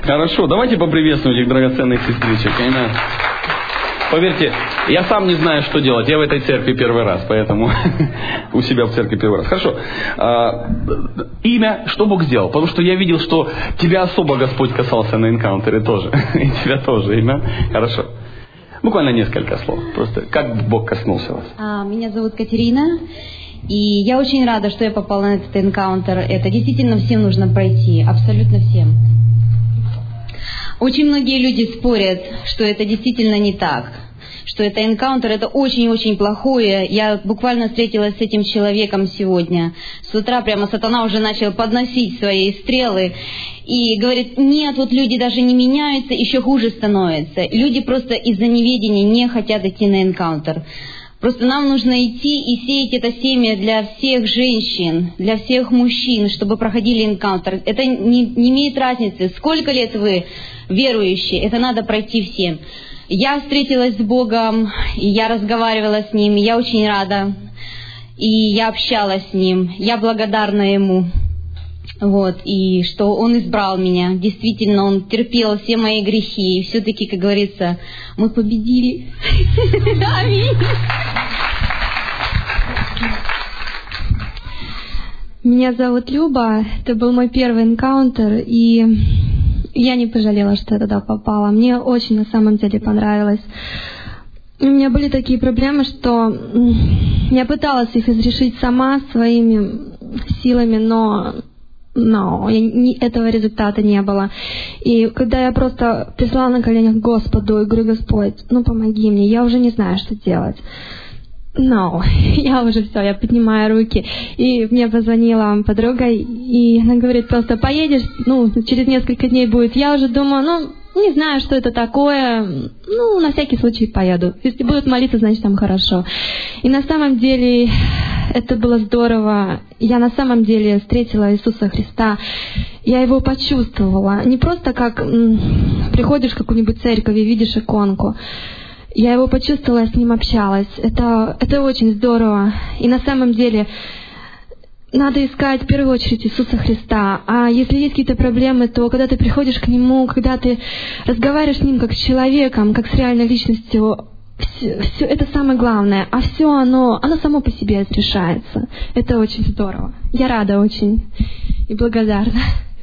Хорошо, давайте поприветствуем этих драгоценных сестричек. Поверьте, я сам не знаю, что делать. Я в этой церкви первый раз, поэтому у себя в церкви первый раз. Хорошо. Имя, что Бог сделал? Потому что я видел, что тебя особо Господь касался на энкаунтере тоже. И тебя тоже имя. Хорошо. Буквально несколько слов. Просто как Бог коснулся вас? Меня зовут Катерина. И я очень рада, что я попала на этот энкаунтер. Это действительно всем нужно пройти. Абсолютно всем. Очень многие люди спорят, что это действительно не так, что это энкаунтер, это очень-очень плохое. Я буквально встретилась с этим человеком сегодня. С утра прямо сатана уже начал подносить свои стрелы и говорит, нет, вот люди даже не меняются, еще хуже становится. Люди просто из-за неведения не хотят идти на энкаунтер. Просто нам нужно идти и сеять это семя для всех женщин, для всех мужчин, чтобы проходили энкаунтер. Это не имеет разницы, сколько лет вы верующие, это надо пройти всем. Я встретилась с Богом, и я разговаривала с Ним, и я очень рада, и я общалась с Ним, я благодарна Ему, и что Он избрал меня. Действительно, Он терпел все мои грехи, и все-таки, как говорится, мы победили. Аминь. Меня зовут Люба, это был мой первый энкаунтер, и я не пожалела, что я туда попала. Мне очень на самом деле понравилось. У меня были такие проблемы, что я пыталась их изрешить сама своими силами, но этого результата не было. И когда я просто пришла на коленях к Господу и говорю, Господь, помоги мне, я уже не знаю, что делать. Я уже все, я поднимаю руки. И мне позвонила подруга, и она говорит, просто поедешь, через несколько дней будет. Я уже думаю, не знаю, что это такое, на всякий случай поеду. Если будут молиться, значит там хорошо. И на самом деле это было здорово. Я на самом деле встретила Иисуса Христа. Я Его почувствовала. Не просто как приходишь в какую-нибудь церковь и видишь иконку. Я Его почувствовала, с Ним общалась. Это очень здорово. И на самом деле надо искать в первую очередь Иисуса Христа. А если есть какие-то проблемы, то когда ты приходишь к Нему, когда ты разговариваешь с Ним как с человеком, как с реальной личностью, все это самое главное. А все оно само по себе разрешается. Это очень здорово. Я рада очень и благодарна.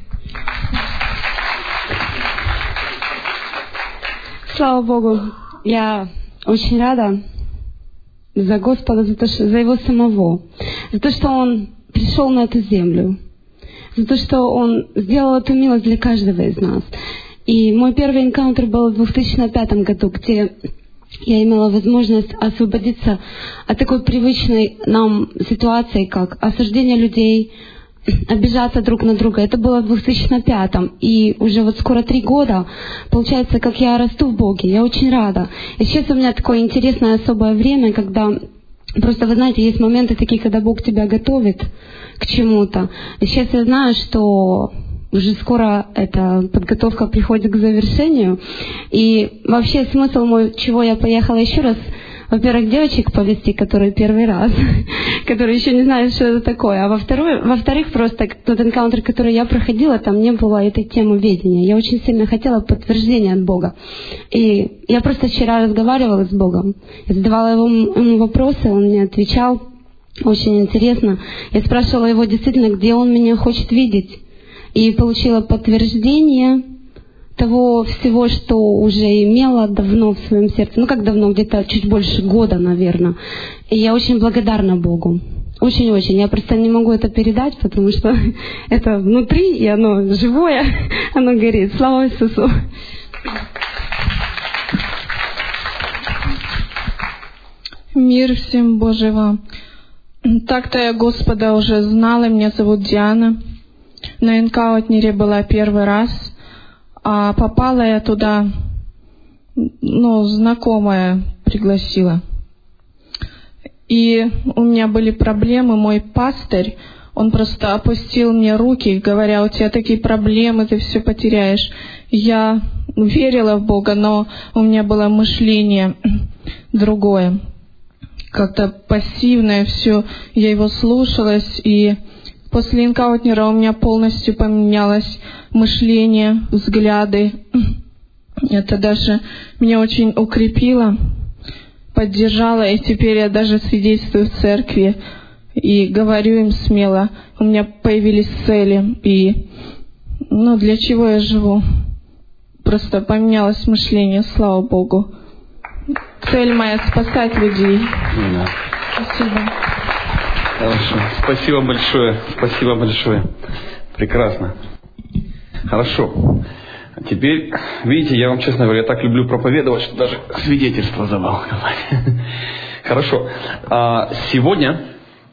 Слава Богу. Я очень рада за Господа, за Его самого, за то, что Он пришел на эту землю, за то, что Он сделал эту милость для каждого из нас. И мой первый энкаунтер был в 2005 году, где я имела возможность освободиться от такой привычной нам ситуации, как осуждение людей, обижаться друг на друга. Это было в 2005. И уже скоро 3 года, получается, как я расту в Боге. Я очень рада. И сейчас у меня такое интересное особое время, когда просто, вы знаете, есть моменты такие, когда Бог тебя готовит к чему-то. И сейчас я знаю, что уже скоро эта подготовка приходит к завершению. И вообще смысл мой, чего я поехала еще раз, во-первых, девочек повести, которые первый раз, которые еще не знают, что это такое. А во-вторых, просто тот энкаунтер, который я проходила, там не было этой темы ведения. Я очень сильно хотела подтверждения от Бога. И я просто вчера разговаривала с Богом. Я задавала ему вопросы, он мне отвечал. Очень интересно. Я спрашивала его действительно, где он меня хочет видеть. И получила подтверждение того всего, что уже имела давно в своем сердце. Как давно? Где-то чуть больше года, наверное. И я очень благодарна Богу. Очень-очень. Я просто не могу это передать, потому что это внутри, и оно живое, оно горит. Слава Иисусу! Мир всем Божий вам. Так-то я Господа уже знала, меня зовут Диана. На энкаунтере была первый раз. А попала я туда, знакомая пригласила. И у меня были проблемы, мой пастырь, он просто опустил мне руки, говоря, у тебя такие проблемы, ты все потеряешь. Я верила в Бога, но у меня было мышление другое, как-то пассивное все. Я его слушалась, и После энкаунтера у меня полностью поменялось мышление, взгляды. Это даже меня очень укрепило, поддержало, и теперь я даже свидетельствую в церкви и говорю им смело. У меня появились цели, и для чего я живу? Просто поменялось мышление, слава Богу. Цель моя — спасать людей. Да. Спасибо. Хорошо. Спасибо большое. Спасибо большое. Прекрасно. Хорошо. Теперь, видите, я вам, честно говоря, так люблю проповедовать, что даже свидетельство забыл. Хорошо. Сегодня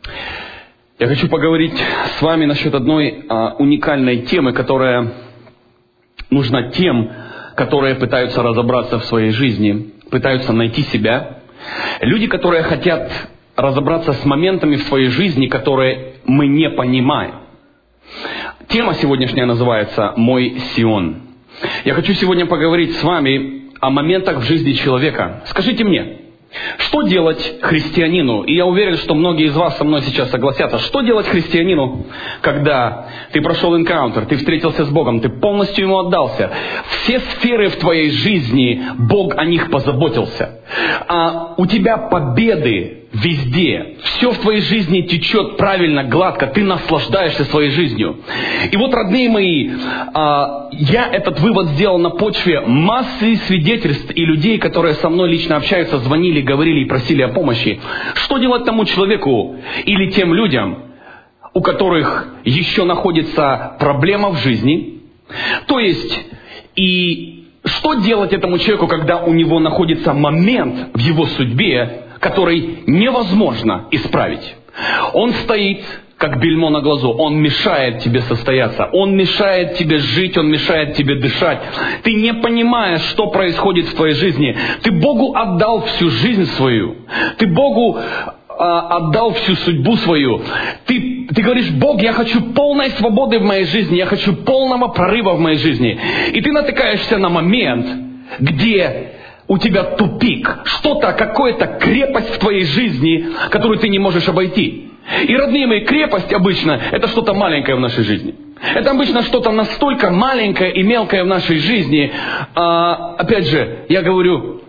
я хочу поговорить с вами насчет одной уникальной темы, которая нужна тем, которые пытаются разобраться в своей жизни, пытаются найти себя. Люди, которые хотят разобраться с моментами в своей жизни, которые мы не понимаем. Тема сегодняшняя называется «Мой Сион». Я хочу сегодня поговорить с вами о моментах в жизни человека. Скажите мне, что делать христианину? И я уверен, что многие из вас со мной сейчас согласятся. Что делать христианину, когда ты прошел энкаунтер, ты встретился с Богом, ты полностью Ему отдался? Все сферы в твоей жизни, Бог о них позаботился. А у тебя победы везде. Все в твоей жизни течет правильно, гладко. Ты наслаждаешься своей жизнью. И вот, родные мои, я этот вывод сделал на почве массы свидетельств и людей, которые со мной лично общаются, звонили, говорили и просили о помощи. Что делать тому человеку или тем людям, у которых еще находится проблема в жизни? То есть, и что делать этому человеку, когда у него находится момент в его судьбе, который невозможно исправить? Он стоит, как бельмо на глазу. Он мешает тебе состояться. Он мешает тебе жить. Он мешает тебе дышать. Ты не понимаешь, что происходит в твоей жизни. Ты Богу отдал всю жизнь свою. Ты Богу отдал всю судьбу свою. Ты говоришь: Бог, я хочу полной свободы в моей жизни. Я хочу полного прорыва в моей жизни. И ты натыкаешься на момент, где у тебя тупик, что-то, какая-то крепость в твоей жизни, которую ты не можешь обойти. И, родные мои, крепость обычно — это что-то маленькое в нашей жизни. Это обычно что-то настолько маленькое и мелкое в нашей жизни. Опять же, я говорю,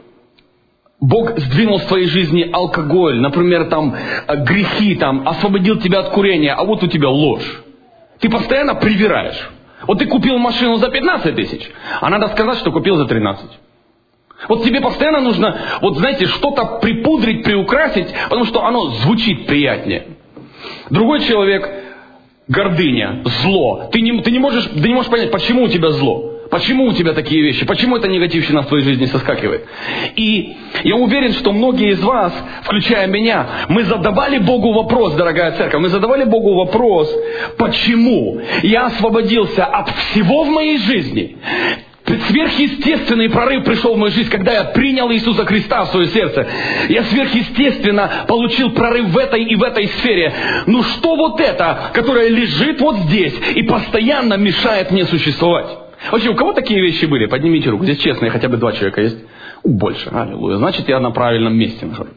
Бог сдвинул в твоей жизни алкоголь, например, грехи, освободил тебя от курения, а вот у тебя ложь. Ты постоянно привираешь. Вот ты купил машину за 15 тысяч, а надо сказать, что купил за 13. Вот тебе постоянно нужно, что-то припудрить, приукрасить, потому что оно звучит приятнее. Другой человек — гордыня, зло. Ты не можешь понять, почему у тебя зло. Почему у тебя такие вещи? Почему эта негативщина в твоей жизни соскакивает? И я уверен, что многие из вас, включая меня, мы задавали Богу вопрос, дорогая церковь, мы задавали Богу вопрос: почему я освободился от всего в моей жизни? Сверхъестественный прорыв пришел в мою жизнь, когда я принял Иисуса Христа в свое сердце. Я сверхъестественно получил прорыв в этой и в этой сфере. Ну что вот это, которое лежит вот здесь и постоянно мешает мне существовать? Вообще, у кого такие вещи были? Поднимите руку. Здесь честные, хотя бы 2 человека есть. Больше. Аллилуйя. Значит, я на правильном месте нахожусь.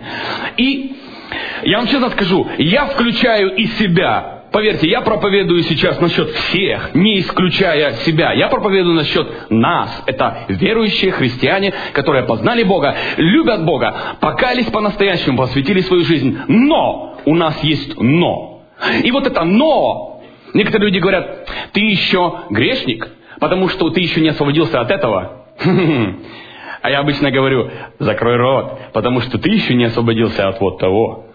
И я вам честно скажу, я включаю и себя. Поверьте, я проповедую сейчас насчет всех, не исключая себя. Я проповедую насчет нас. Это верующие христиане, которые познали Бога, любят Бога, покаялись по-настоящему, посвятили свою жизнь. Но! У нас есть но. И вот это но! Некоторые люди говорят: ты еще грешник, потому что ты еще не освободился от этого. А я обычно говорю: закрой рот, потому что ты еще не освободился от вот того.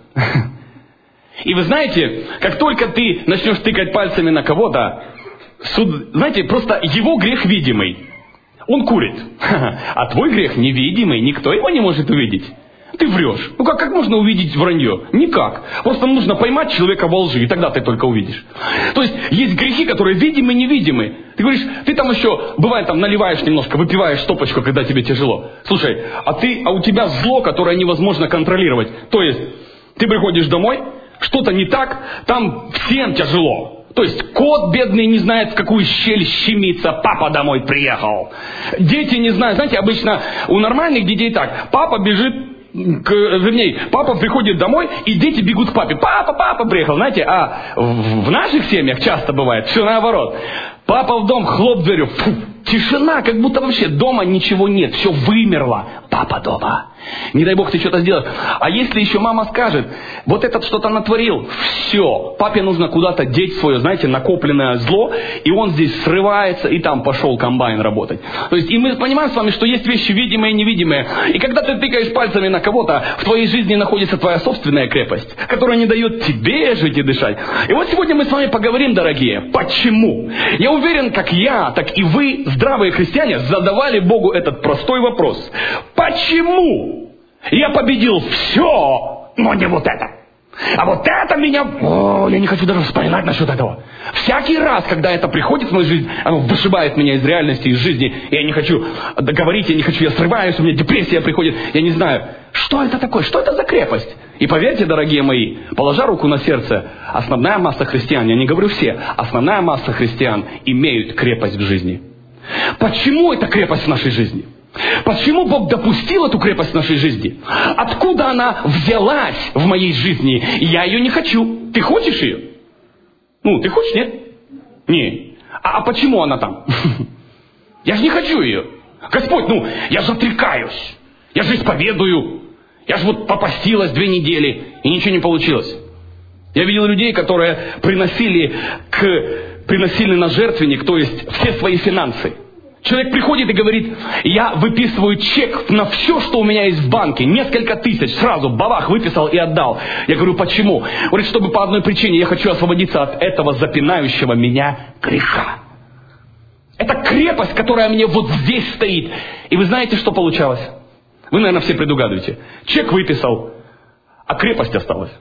И вы знаете, как только ты начнешь тыкать пальцами на кого-то, знаете, просто его грех видимый. Он курит. А твой грех невидимый, никто его не может увидеть. Ты врешь. Ну как можно увидеть вранье? Никак. Просто нужно поймать человека во лжи, и тогда ты только увидишь. То есть есть грехи, которые видимы и невидимы. Ты говоришь, ты еще, бывает, наливаешь немножко, выпиваешь стопочку, когда тебе тяжело. Слушай, а у тебя зло, которое невозможно контролировать. То есть ты приходишь домой, что-то не так, там всем тяжело. То есть кот бедный не знает, в какую щель щемиться, папа домой приехал. Дети не знают. Знаете, обычно у нормальных детей так: папа бежит вернее, папа приходит домой, и дети бегут к папе. Папа приехал, знаете, а в наших семьях часто бывает все наоборот. Папа в дом, хлоп дверью, тишина, как будто вообще дома ничего нет, все вымерло. Папа дома. Не дай бог ты что-то сделаешь. А если еще мама скажет, вот этот что-то натворил, все, папе нужно куда-то деть свое, знаете, накопленное зло, и он здесь срывается, и там пошел комбайн работать. То есть, и мы понимаем с вами, что есть вещи видимые и невидимые. И когда ты тыкаешь пальцами на кого-то, в твоей жизни находится твоя собственная крепость, которая не дает тебе жить и дышать. И вот сегодня мы с вами поговорим, дорогие, почему. Я уверен, как я, так и вы, здравые христиане, задавали Богу этот простой вопрос. Почему я победил все, но не вот это? А вот это меня... я не хочу даже вспоминать насчет этого. Всякий раз, когда это приходит в мою жизнь, оно вышибает меня из реальности, из жизни. Я не хочу говорить, я срываюсь, у меня депрессия приходит. Я не знаю, что это такое, что это за крепость. И поверьте, дорогие мои, положа руку на сердце, основная масса христиан, я не говорю все, основная масса христиан имеют крепость в жизни. Почему эта крепость в нашей жизни? Почему Бог допустил эту крепость в нашей жизни? Откуда она взялась в моей жизни? Я ее не хочу. Ты хочешь ее? Ты хочешь, нет? Не. А почему она там? Я же не хочу ее. Господь, я же отрекаюсь. Я же исповедую. Я же попостилась 2 недели, и ничего не получилось. Я видел людей, которые приносили на жертвенник, то есть все свои финансы. Человек приходит и говорит, я выписываю чек на все, что у меня есть в банке, несколько тысяч, сразу бабах выписал и отдал. Я говорю, почему? Говорит, чтобы по одной причине, я хочу освободиться от этого запинающего меня греха. Это крепость, которая мне вот здесь стоит. И вы знаете, что получалось? Вы, наверное, все предугадываете. Чек выписал, а крепость осталась.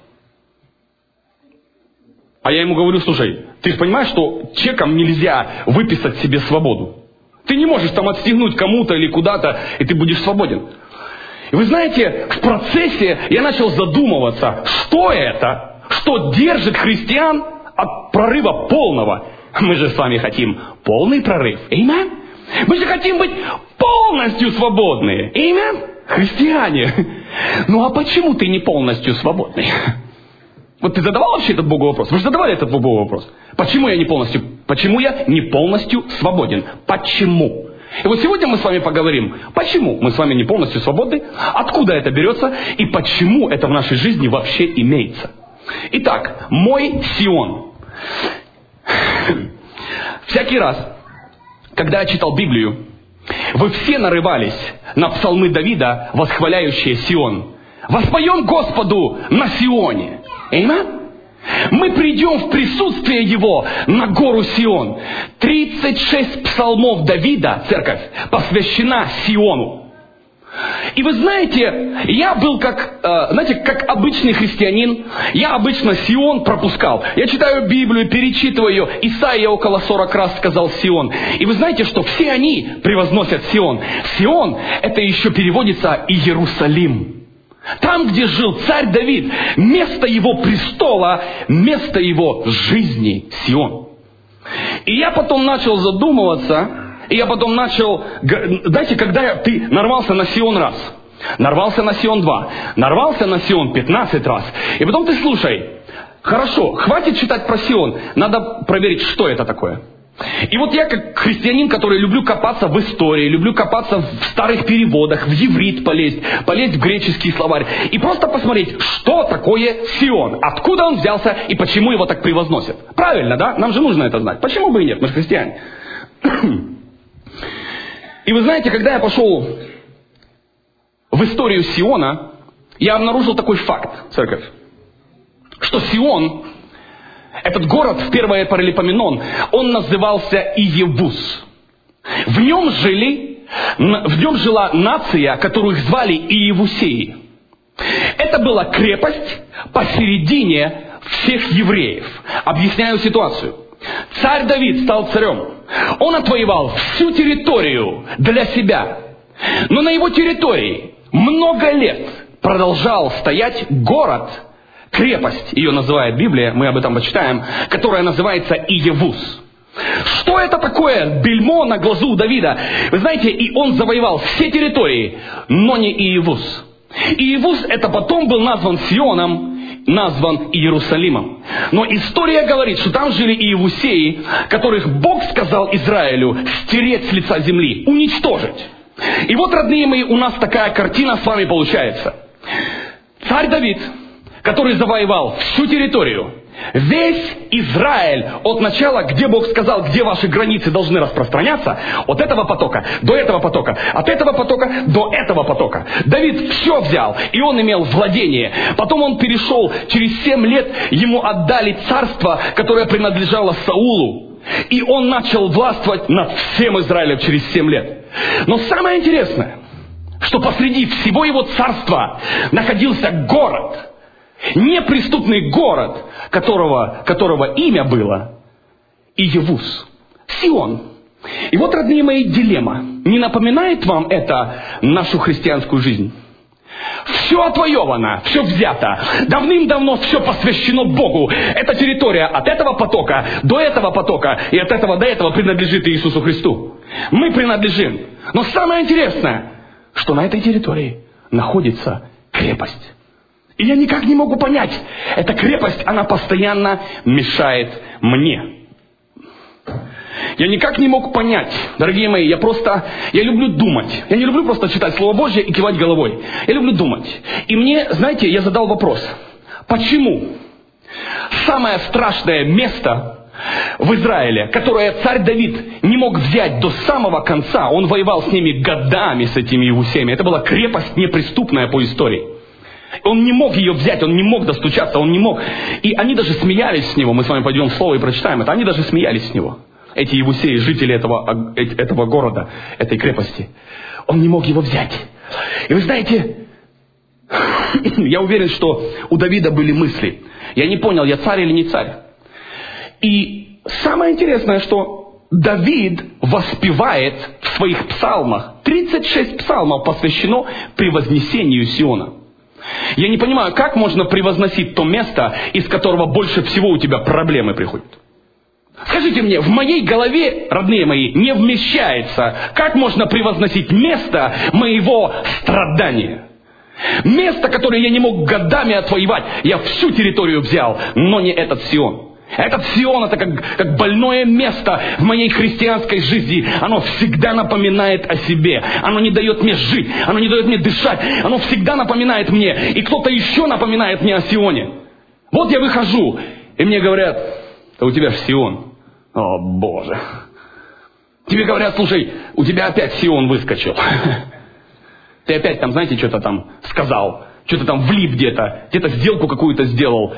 А я ему говорю, слушай, ты же понимаешь, что чеком нельзя выписать себе свободу? Ты не можешь там отстегнуть кому-то или куда-то, и ты будешь свободен. И вы знаете, в процессе я начал задумываться, что это, что держит христиан от прорыва полного. Мы же с вами хотим полный прорыв. Аминь. Мы же хотим быть полностью свободные. Аминь. Христиане. А почему ты не полностью свободный? Вот ты задавал вообще этот Богу вопрос? Вы же задавали этот Богу вопрос. Почему я не полностью свободен? Почему? И вот сегодня мы с вами поговорим, почему мы с вами не полностью свободны, откуда это берется и почему это в нашей жизни вообще имеется. Итак, мой Сион. Всякий раз, когда я читал Библию, вы все нарывались на псалмы Давида, восхваляющие Сион. Воспоем Господу на Сионе. Аминь. Мы придем в присутствие Его на гору Сион. 36 псалмов Давида, церковь, посвящена Сиону. И вы знаете, я был как обычный христианин, я обычно Сион пропускал. Я читаю Библию, перечитываю ее. Исаия около 40 раз сказал Сион. И вы знаете, что все они превозносят Сион. Сион, это еще переводится Иерусалим. Там, где жил царь Давид, место его престола, место его жизни, Сион. И я потом начал задумываться, знаете, когда ты нарвался на Сион раз, нарвался на Сион 2, нарвался на Сион 15 раз, и потом ты слушай, хорошо, хватит читать про Сион, надо проверить, что это такое. И вот я как христианин, который люблю копаться в истории, люблю копаться в старых переводах, в иврит полезть в греческий словарь. И просто посмотреть, что такое Сион, откуда он взялся и почему его так превозносят. Правильно, да? Нам же нужно это знать. Почему бы и нет? Мы же христиане. И вы знаете, когда я пошел в историю Сиона, я обнаружил такой факт, церковь, что Сион... Этот город в первое Паралипоменон, он назывался Иевус. В нем жила нация, которую звали Иевусеи. Это была крепость посередине всех евреев. Объясняю ситуацию. Царь Давид стал царем. Он отвоевал всю территорию для себя. Но на его территории много лет продолжал стоять город, крепость, ее называет Библия, мы об этом почитаем, которая называется Иевус. Что это такое бельмо на глазу у Давида? Вы знаете, и он завоевал все территории, но не Иевус. И Иевус это потом был назван Сионом, назван Иерусалимом. Но история говорит, что там жили иевусеи, которых Бог сказал Израилю стереть с лица земли, уничтожить. И вот, родные мои, у нас такая картина с вами получается. Царь Давид, который завоевал всю территорию, весь Израиль от начала, где Бог сказал, где ваши границы должны распространяться, от этого потока до этого потока, от этого потока до этого потока. Давид все взял, и он имел владение. Потом он перешел, через 7 лет ему отдали царство, которое принадлежало Саулу. И он начал властвовать над всем Израилем через 7 лет. Но самое интересное, что посреди всего его царства находился город, неприступный город, которого имя было Иевус, Сион. И вот, родные мои, дилемма. Не напоминает вам это нашу христианскую жизнь? Все отвоевано, все взято. Давным-давно все посвящено Богу. Эта территория от этого потока до этого потока и от этого до этого принадлежит Иисусу Христу. Мы принадлежим. Но самое интересное, что на этой территории находится крепость. И я никак не могу понять, эта крепость, она постоянно мешает мне. Я никак не мог понять, дорогие мои, я люблю думать. Я не люблю просто читать Слово Божье и кивать головой. Я люблю думать. И мне, знаете, я задал вопрос. Почему самое страшное место в Израиле, которое царь Давид не мог взять до самого конца, он воевал с ними годами, с этими иевусеями, это была крепость неприступная по истории. Он не мог ее взять, он не мог достучаться, он не мог. И они даже смеялись с него. Мы с вами пойдем в Слово и прочитаем это. Они даже смеялись с него. Эти иевусеи, жители этого города, этой крепости. Он не мог его взять. И вы знаете, я уверен, что у Давида были мысли. Я не понял, я царь или не царь. И самое интересное, что Давид воспевает в своих псалмах, 36 псалмов посвящено превознесению Сиона. Я не понимаю, как можно превозносить то место, из которого больше всего у тебя проблемы приходят. Скажите мне, в моей голове, родные мои, не вмещается, как можно превозносить место моего страдания. Место, которое я не мог годами отвоевать. Я всю территорию взял, но не этот Сион. Этот Сион, это как больное место в моей христианской жизни. Оно всегда напоминает о себе. Оно не дает мне жить, оно не дает мне дышать. Оно всегда напоминает мне. И кто-то еще напоминает мне о Сионе. Вот я выхожу, и мне говорят, да у тебя же Сион. О, Боже. Тебе говорят, слушай, у тебя опять Сион выскочил. Ты опять там, знаете, что-то там сказал. Что-то там влип где-то сделку какую-то сделал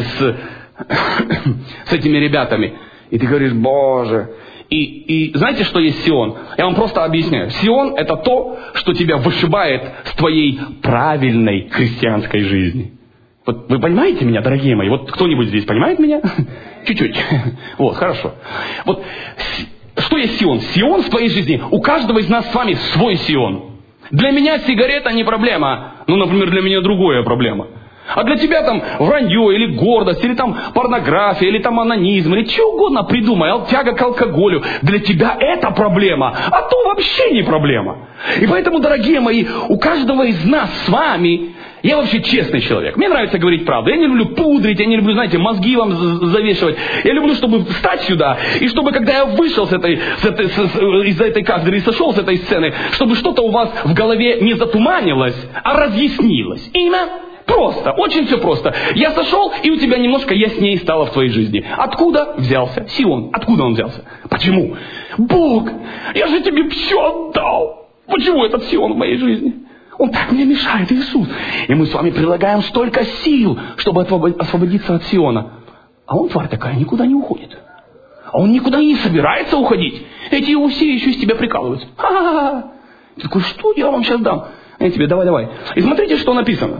с этими ребятами. И ты говоришь, Боже. И знаете, что есть Сион? Я вам просто объясняю. Сион — это то, что тебя вышибает с твоей правильной христианской жизни. Вот вы понимаете меня, дорогие мои? Вот кто-нибудь здесь понимает меня? Чуть-чуть. Вот, хорошо. Вот что есть Сион? Сион в твоей жизни. У каждого из нас с вами свой Сион. Для меня сигарета не проблема. Ну, например, для меня другая проблема. А для тебя там вранье, или гордость, или там порнография, или там анонизм, или что угодно придумай, тяга к алкоголю. Для тебя это проблема, а то вообще не проблема. И поэтому, дорогие мои, у каждого из нас с вами, я вообще честный человек. Мне нравится говорить правду. Я не люблю пудрить, я не люблю, знаете, мозги вам завешивать. Я люблю, чтобы встать сюда, и чтобы, когда я вышел из этой кафедры и сошел с этой сцены, чтобы что-то у вас в голове не затуманилось, а разъяснилось. Имя? Просто, очень все просто. Я сошел, и у тебя немножко яснее стало в твоей жизни. Откуда взялся Сион? Откуда он взялся? Почему? Бог, я же тебе все отдал. Почему этот Сион в моей жизни? Он так мне мешает, Иисус. И мы с вами прилагаем столько сил, чтобы освободиться от Сиона. А он, тварь такая, никуда не уходит. А он никуда не собирается уходить. Эти иевусеи еще из тебя прикалываются. Ха-ха-ха. Ты такой, что я вам сейчас дам? А я тебе, давай. И смотрите, что написано.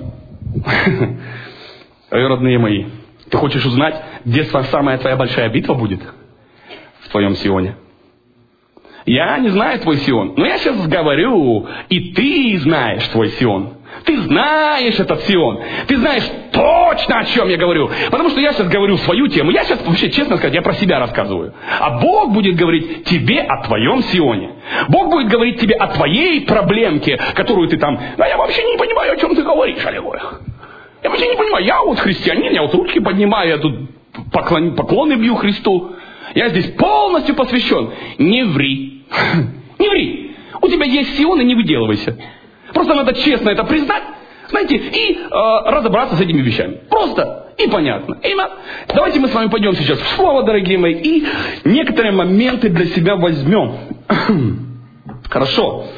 Родные мои, ты хочешь узнать, где самая твоя большая битва будет? В твоем Сионе. Я не знаю твой Сион, но я сейчас говорю, и ты знаешь твой Сион. Ты знаешь этот Сион. Ты знаешь точно, о чем я говорю. Потому что я сейчас говорю свою тему. Я сейчас, вообще, честно сказать, я про себя рассказываю. А Бог будет говорить тебе о твоем Сионе. Бог будет говорить тебе о твоей проблемке, которую ты там... Да я вообще не понимаю, о чем ты говоришь, аллилуйя. Я вообще не понимаю, я вот христианин, я вот ручки поднимаю, я тут поклоны бью Христу. Я здесь полностью посвящен. Не ври. Не ври. У тебя есть Сион, и не выделывайся. Просто надо честно это признать, знаете, и разобраться с этими вещами. Просто и понятно. Давайте мы с вами пойдем сейчас в Слово, дорогие мои, и некоторые моменты для себя возьмем. Хорошо.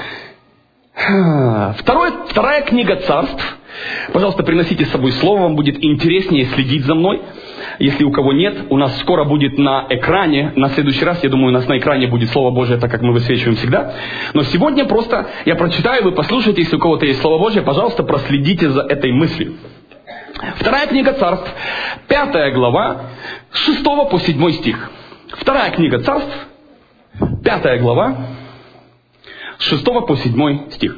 Вторая книга Царств. Пожалуйста, приносите с собой слово, вам будет интереснее следить за мной. Если у кого нет, у нас скоро будет на экране, на следующий раз, я думаю, у нас на экране будет Слово Божие, так как мы высвечиваем всегда. Но сегодня просто я прочитаю, вы послушайте, если у кого-то есть Слово Божие, пожалуйста, проследите за этой мыслью. Вторая книга Царств, 5 глава, с 6 по 7 стих. Вторая книга Царств, 5 глава, с 6 по 7 стих.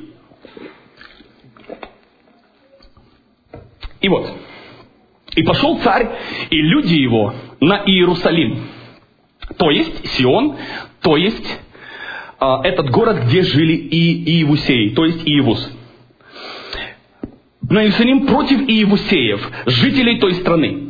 И вот. «И пошел царь и люди его на Иерусалим». То есть Сион, то есть этот город, где жили и Иевусеи, то есть Иевус. На Иерусалим против Иевусеев, жителей той страны.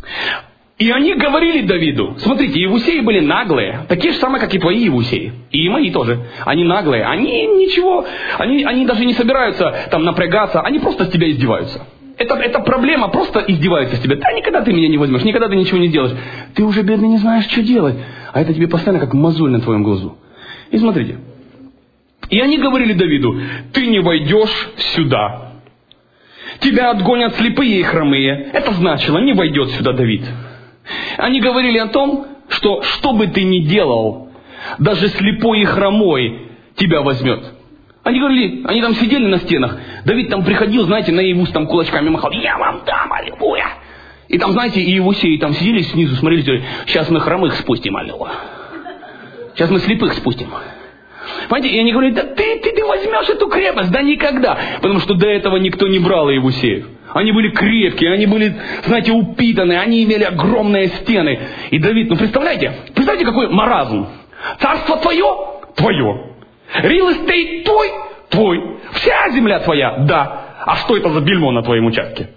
И они говорили Давиду, смотрите, Иевусеи были наглые, такие же самые, как и твои Иевусеи. И мои тоже. Они наглые, они ничего, они даже не собираются там напрягаться, они просто с тебя издеваются. Это проблема, просто издеваются с тебя. Да никогда ты меня не возьмешь, никогда ты ничего не сделаешь. Ты уже, бедный, не знаешь, что делать. А это тебе постоянно как мозоль на твоем глазу. И смотрите. И они говорили Давиду, ты не войдешь сюда. Тебя отгонят слепые и хромые. Это значило, не войдет сюда Давид. Они говорили о том, что бы ты ни делал, даже слепой и хромой тебя возьмет. Они говорили, они там сидели на стенах. Давид там приходил, знаете, на Иевус там кулачками махал. Я вам дам, аллилуйя. И там, знаете, и Иевусеи там сидели снизу, смотрели, говорили, сейчас мы хромых спустим, аллилуйя. Сейчас мы слепых спустим. Понимаете, и они говорят, да ты возьмешь эту крепость, да никогда. Потому что до этого никто не брал Иевусеев. Они были крепкие, они были, знаете, упитанные, они имели огромные стены. И Давид, представляете какой маразм. Царство твое. Real estate твой. Вся земля твоя, да. А что это за бельмо на твоем участке?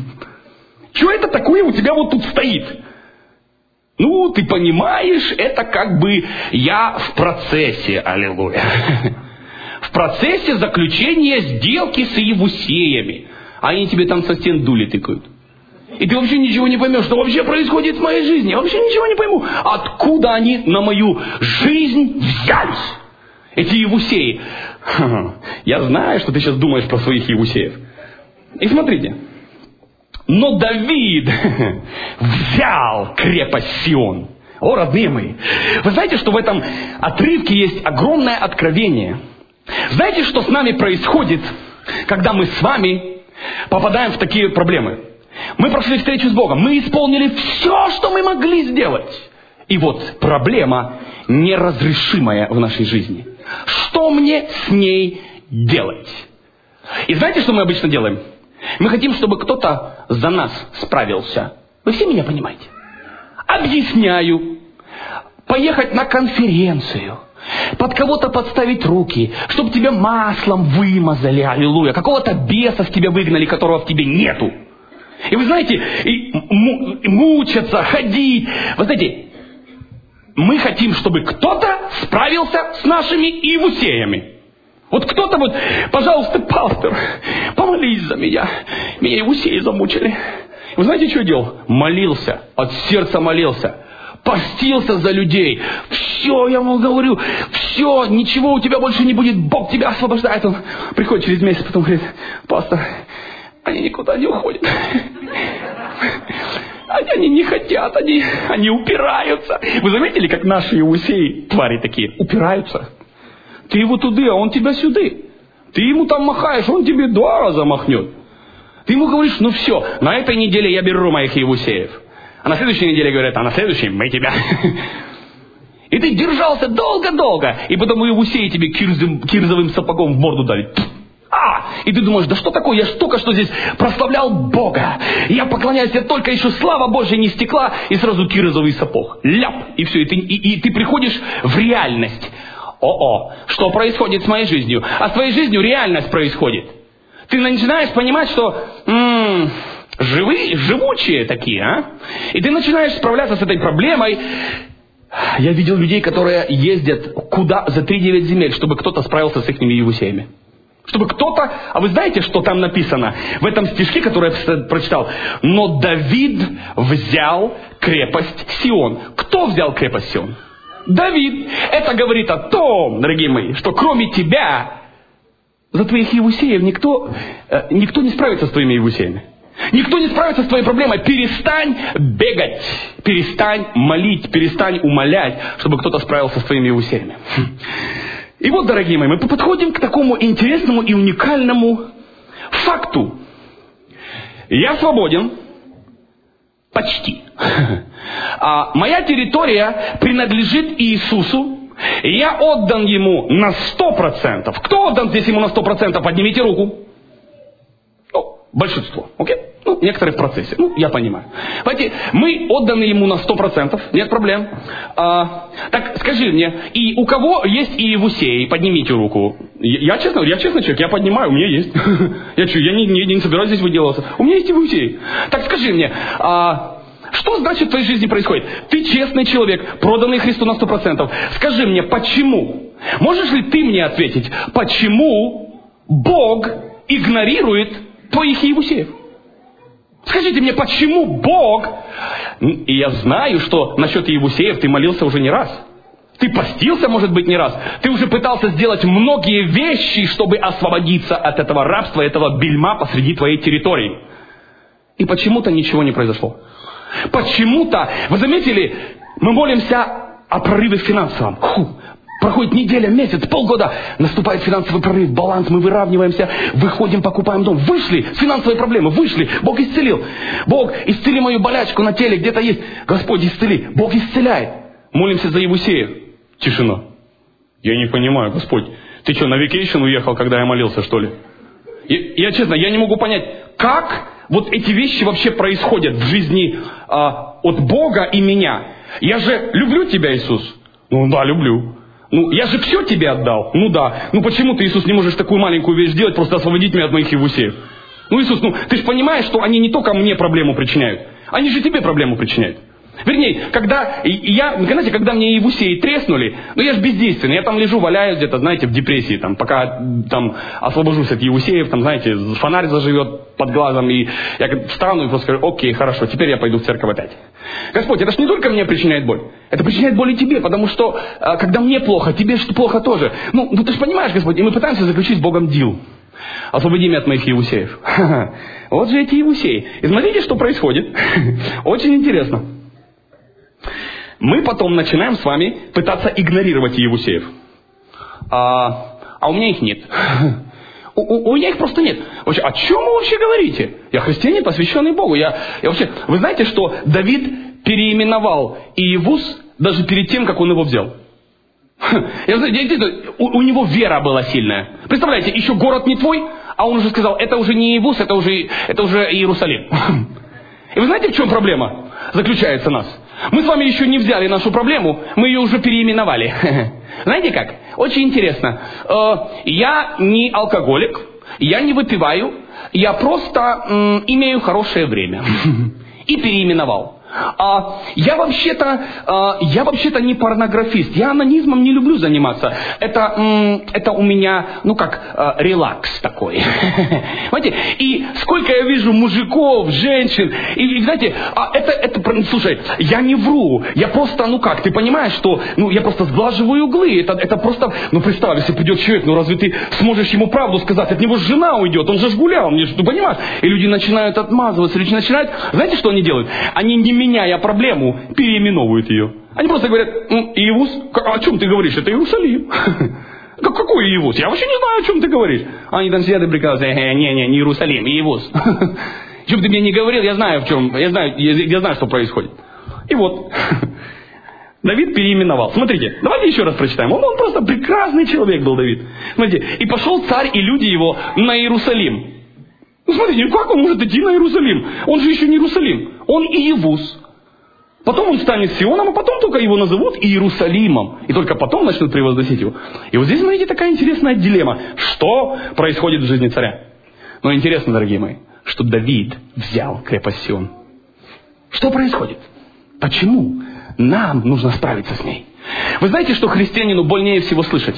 Что это такое у тебя вот тут стоит? Ну, ты понимаешь, это как бы я в процессе, аллилуйя. В процессе заключения сделки с Иевусеями. А они тебе там со стен дули тыкают. И ты вообще ничего не поймешь, что вообще происходит в моей жизни. Я вообще ничего не пойму. Откуда они на мою жизнь взялись? Эти Иевусеи. Я знаю, что ты сейчас думаешь про своих Иевусеев. И смотрите. Но Давид взял крепость Сион. О, родные мои. Вы знаете, что в этом отрывке есть огромное откровение. Знаете, что с нами происходит, когда мы с вами попадаем в такие проблемы? Мы прошли встречу с Богом. Мы исполнили все, что мы могли сделать. И вот проблема неразрешимая в нашей жизни. Что мне с ней делать? И знаете, что мы обычно делаем? Мы хотим, чтобы кто-то за нас справился. Вы все меня понимаете? Объясняю. Поехать на конференцию. Под кого-то подставить руки. Чтобы тебя маслом вымазали. Аллилуйя. Какого-то беса с тебя выгнали, которого в тебе нету. И вы знаете, и мучаться, ходить. Вы знаете, мы хотим, чтобы кто-то справился с нашими Иевусеями. Вот кто-то вот, пожалуйста, пастор, помолись за меня. Меня Иевусеи замучили. Вы знаете, что я делал? Молился, от сердца молился. Постился за людей. Все, я вам говорю, все, ничего у тебя больше не будет. Бог тебя освобождает. Он приходит через месяц, потом говорит, пастор, они никуда не уходят. Они не хотят, они упираются. Вы заметили, как наши Иевусеи, твари такие, упираются? Ты его туды, а он тебя сюды. Ты ему там махаешь, он тебе 2 раза махнет. Ты ему говоришь, ну все, на этой неделе я беру моих Иевусеев. А на следующей неделе говорят, а на следующей мы тебя. И ты держался долго-долго. И потом Иевусеи тебе кирзовым сапогом в морду дали. И ты думаешь, да что такое, я ж только что здесь прославлял Бога. Я поклоняюсь тебе только еще слава Божья не стекла, и сразу кирзовый сапог. Ляп, и все, и ты приходишь в реальность. Что происходит с моей жизнью? А с твоей жизнью реальность происходит. Ты начинаешь понимать, что живучие такие, И ты начинаешь справляться с этой проблемой. Я видел людей, которые ездят куда за 3-9 земель, чтобы кто-то справился с их Иевусеями. Чтобы кто-то... А вы знаете, что там написано? В этом стишке, который я прочитал. Но Давид взял крепость Сион. Кто взял крепость Сион? Давид. Это говорит о том, дорогие мои, что кроме тебя, за твоих Иевусеев никто не справится с твоими Иевусеями. Никто не справится с твоей проблемой. Перестань бегать, перестань молить, перестань умолять, чтобы кто-то справился с твоими Иевусеями. И вот, дорогие мои, мы подходим к такому интересному и уникальному факту. Я свободен. Почти. Моя территория принадлежит Иисусу. И я отдан Ему на 100%. Кто отдан здесь Ему на 100%? Поднимите руку. Большинство. Окей? Некоторые в процессе. Я понимаю. Понимаете, мы отданы Ему на 100%. Нет проблем. Так, скажи мне, и у кого есть Иевусеи? Поднимите руку. Я честный человек, я поднимаю, у меня есть. Я не собираюсь здесь выделываться. У меня есть Иевусеи. Так скажи мне, что значит в твоей жизни происходит? Ты честный человек, проданный Христу на 100%. Скажи мне, почему? Можешь ли ты мне ответить, почему Бог игнорирует твоих Иевусеев? Скажите мне, почему Бог... И я знаю, что насчет Иевусеев ты молился уже не раз. Ты постился, может быть, не раз. Ты уже пытался сделать многие вещи, чтобы освободиться от этого рабства, этого бельма посреди твоей территории. И почему-то ничего не произошло. Почему-то, вы заметили, мы молимся о прорыве финансовом. Проходит неделя, месяц, полгода, наступает финансовый прорыв, баланс, мы выравниваемся, выходим, покупаем дом. Вышли с финансовой проблемы, вышли, Бог исцелил. Бог, исцели мою болячку на теле, где-то есть. Господь, исцели. Бог исцеляет. Молимся за Иевусеев. Тишина. Я не понимаю, Господь, ты что, на вакейшн уехал, когда я молился, что ли? Я честно, я не могу понять, как вот эти вещи вообще происходят в жизни от Бога и меня. Я же люблю тебя, Иисус. Да, люблю. Я же все тебе отдал. Да. Почему ты, Иисус, не можешь такую маленькую вещь сделать, просто освободить меня от моих Иевусеев? Иисус, ты же понимаешь, что они не только мне проблему причиняют. Они же тебе проблему причиняют. Вернее, когда мне Иевусеи треснули, я же бездейственный, я там лежу, валяюсь где-то, знаете, в депрессии, пока освобожусь от Иевусеев, фонарь заживет под глазом, и я встану и просто скажу, окей, хорошо, теперь я пойду в церковь опять. Господь, это ж не только мне причиняет боль, это причиняет боль и тебе, потому что, когда мне плохо, тебе же плохо тоже. Ты же понимаешь, Господь, и мы пытаемся заключить с Богом дил. Освободи меня от моих Иевусеев. Вот же эти Иевусеи. И смотрите, что происходит. Очень интересно. Мы потом начинаем с вами пытаться игнорировать Иевусеев. А у меня их нет. У меня их просто нет. Вообще, о чем вы вообще говорите? Я христианин, посвященный Богу. Вы знаете, что Давид переименовал Иевус даже перед тем, как он его взял? У него вера была сильная. Представляете, еще город не твой, а он уже сказал, это уже не Иевус, это уже Иерусалим. И вы знаете, в чем проблема заключается нас? Мы с вами еще не взяли нашу проблему, мы ее уже переименовали. Знаете как? Очень интересно. Я не алкоголик, я не выпиваю, я просто имею хорошее время. И переименовал. Я вообще-то не порнографист. Я анонизмом не люблю заниматься. Это у меня, релакс такой. Понимаете? И сколько я вижу мужиков, женщин, и знаете, слушай, я не вру. Я просто, ты понимаешь, что, я просто сглаживаю углы. Это просто, представь, если придет человек, разве ты сможешь ему правду сказать? От него жена уйдет, он же гулял, ты понимаешь? И люди начинают отмазываться, знаете, что они делают? Они не меняя проблему, переименовывают ее. Они просто говорят, Иевус, о чем ты говоришь? Это Иерусалим. Какой Иевус? Я вообще не знаю, о чем ты говоришь. Они там сидят и прикалываются, не Иерусалим, Иевус. Чем ты мне не говорил, я знаю, что происходит. И вот, Давид переименовал. Смотрите, давайте еще раз прочитаем. Он просто прекрасный человек был, Давид. Смотрите, и пошел царь и люди его на Иерусалим. Ну, смотрите, как он может идти на Иерусалим? Он же еще не Иерусалим. Он Иевус. Потом он станет Сионом, а потом только его назовут Иерусалимом. И только потом начнут превозносить его. И вот здесь, смотрите, такая интересная дилемма. Что происходит в жизни царя? Но интересно, дорогие мои, что Давид взял крепость Сион. Что происходит? Почему нам нужно справиться с ней? Вы знаете, что христианину больнее всего слышать?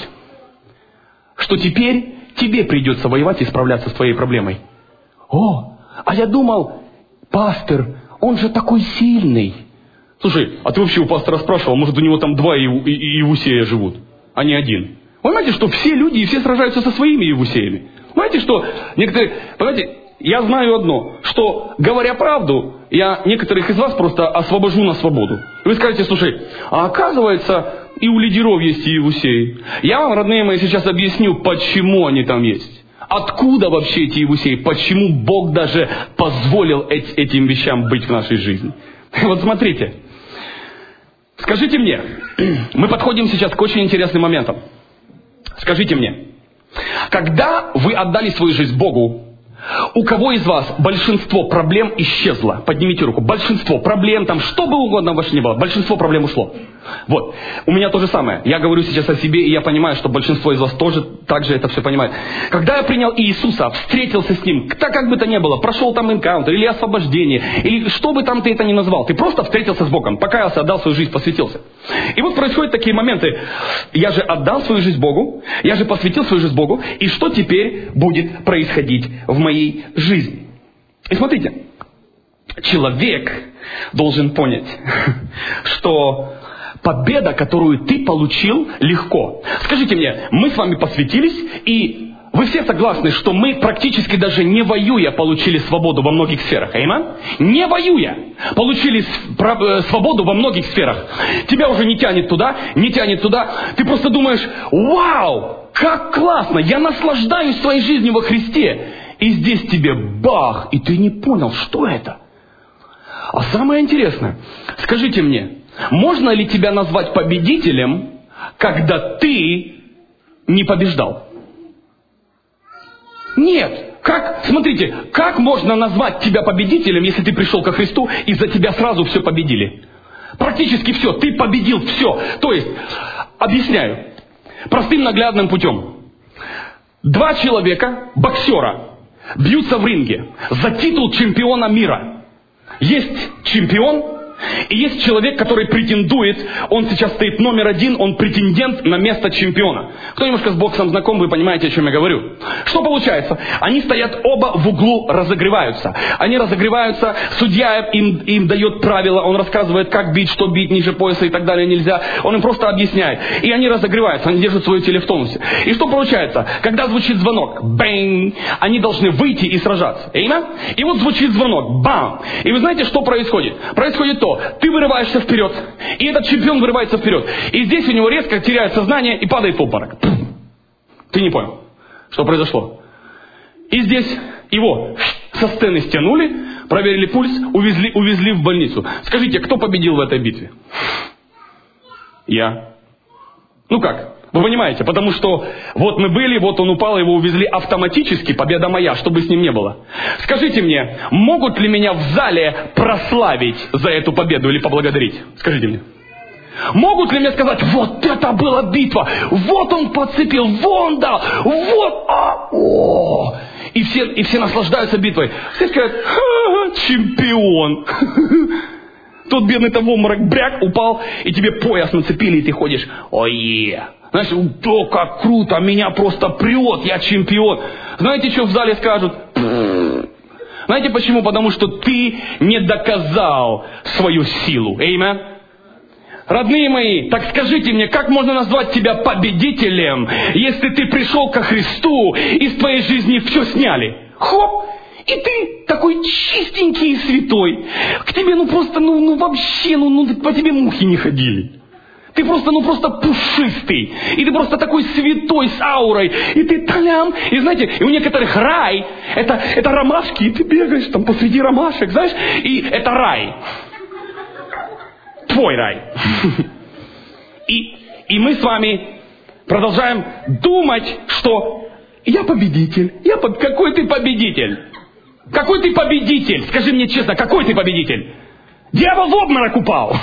Что теперь тебе придется воевать и справляться с твоей проблемой. О, а я думал, пастор, он же такой сильный. Слушай, а ты вообще у пастора спрашивал, может у него там 2 Иевусея живут, а не 1? Вы знаете, что все люди и все сражаются со своими Иевусеями? Знаете, что некоторые, понимаете, я знаю одно, что, говоря правду, я некоторых из вас просто освобожу на свободу. И вы скажете, слушай, а оказывается, и у лидеров есть Иевусеи. Я вам, родные мои, сейчас объясню, почему они там есть. Откуда вообще эти Иевусеи? Почему Бог даже позволил этим вещам быть в нашей жизни? Вот смотрите. Скажите мне, мы подходим сейчас к очень интересным моментам. Скажите мне, когда вы отдали свою жизнь Богу, у кого из вас большинство проблем исчезло? Поднимите руку. Большинство проблем, там что бы угодно ваше не было, большинство проблем ушло. Вот. У меня то же самое. Я говорю сейчас о себе, и я понимаю, что большинство из вас тоже так же это все понимает. Когда я принял Иисуса, встретился с Ним, так как бы то ни было, прошел там энкаунтер, или освобождение, или что бы там ты это ни назвал, ты просто встретился с Богом, покаялся, отдал свою жизнь, посвятился. И вот происходят такие моменты. Я же отдал свою жизнь Богу, я же посвятил свою жизнь Богу, и что теперь будет происходить в моей жизни? И смотрите, человек должен понять, что победа, которую ты получил, легко. Скажите мне, мы с вами посвятились, и вы все согласны, что мы практически даже не воюя получили свободу во многих сферах. Аминь? Не воюя получили свободу во многих сферах. Тебя уже не тянет туда, не тянет туда. Ты просто думаешь, вау, как классно, я наслаждаюсь своей жизнью во Христе. И здесь тебе бах, и ты не понял, что это. А самое интересное, скажите мне, можно ли тебя назвать победителем, когда ты не побеждал? Нет. Смотрите, как можно назвать тебя победителем, если ты пришел ко Христу и за тебя сразу все победили? Практически все. Ты победил все. То есть, объясняю, простым наглядным путем. 2 человека, боксера, бьются в ринге за титул чемпиона мира. Есть чемпион, и есть человек, который претендует, он сейчас стоит номер 1, он претендент на место чемпиона. Кто немножко с боксом знаком, вы понимаете, о чем я говорю. Что получается? Они стоят оба в углу, разогреваются. Они разогреваются, судья им дает правила, он рассказывает, как бить, что бить, ниже пояса и так далее нельзя. Он им просто объясняет. И они разогреваются, они держат свое тело в тонусе. И что получается? Когда звучит звонок, бэнг, они должны выйти и сражаться. И вот звучит звонок, бам. И вы знаете, что происходит? Происходит то, ты вырываешься вперед, и этот чемпион вырывается вперед. И здесь у него резко теряет сознание и падает в обморок. Ты не понял, что произошло. И здесь его со сцены стянули, проверили пульс, увезли в больницу. Скажите, кто победил в этой битве? Я. Ну как? Вы понимаете, потому что вот мы были, вот он упал, его увезли автоматически, победа моя, что бы с ним ни было. Скажите мне, могут ли меня в зале прославить за эту победу или поблагодарить? Скажите мне. Могут ли мне сказать, вот это была битва, вот он подцепил, вон дал, вот, И все наслаждаются битвой. Все скажут, чемпион. Тот бедный там в обморок бряк упал, и тебе пояс нацепили, и ты ходишь, ой-е. Знаешь, то как круто, меня просто прет, я чемпион. Знаете, что в зале скажут? Знаете почему? Потому что ты не доказал свою силу. Аминь. Родные мои, так скажите мне, как можно назвать тебя победителем, если ты пришел ко Христу и с твоей жизни все сняли? Хоп! И ты такой чистенький и святой. К тебе вообще по тебе мухи не ходили. Ты просто пушистый. И ты просто такой святой с аурой. И ты талям. И знаете, и у некоторых рай, это ромашки, и ты бегаешь там посреди ромашек, знаешь, и это рай. Твой рай. И мы с вами продолжаем думать, что я победитель. Какой ты победитель? Какой ты победитель? Скажи мне честно, какой ты победитель? Дьявол в обморок упал.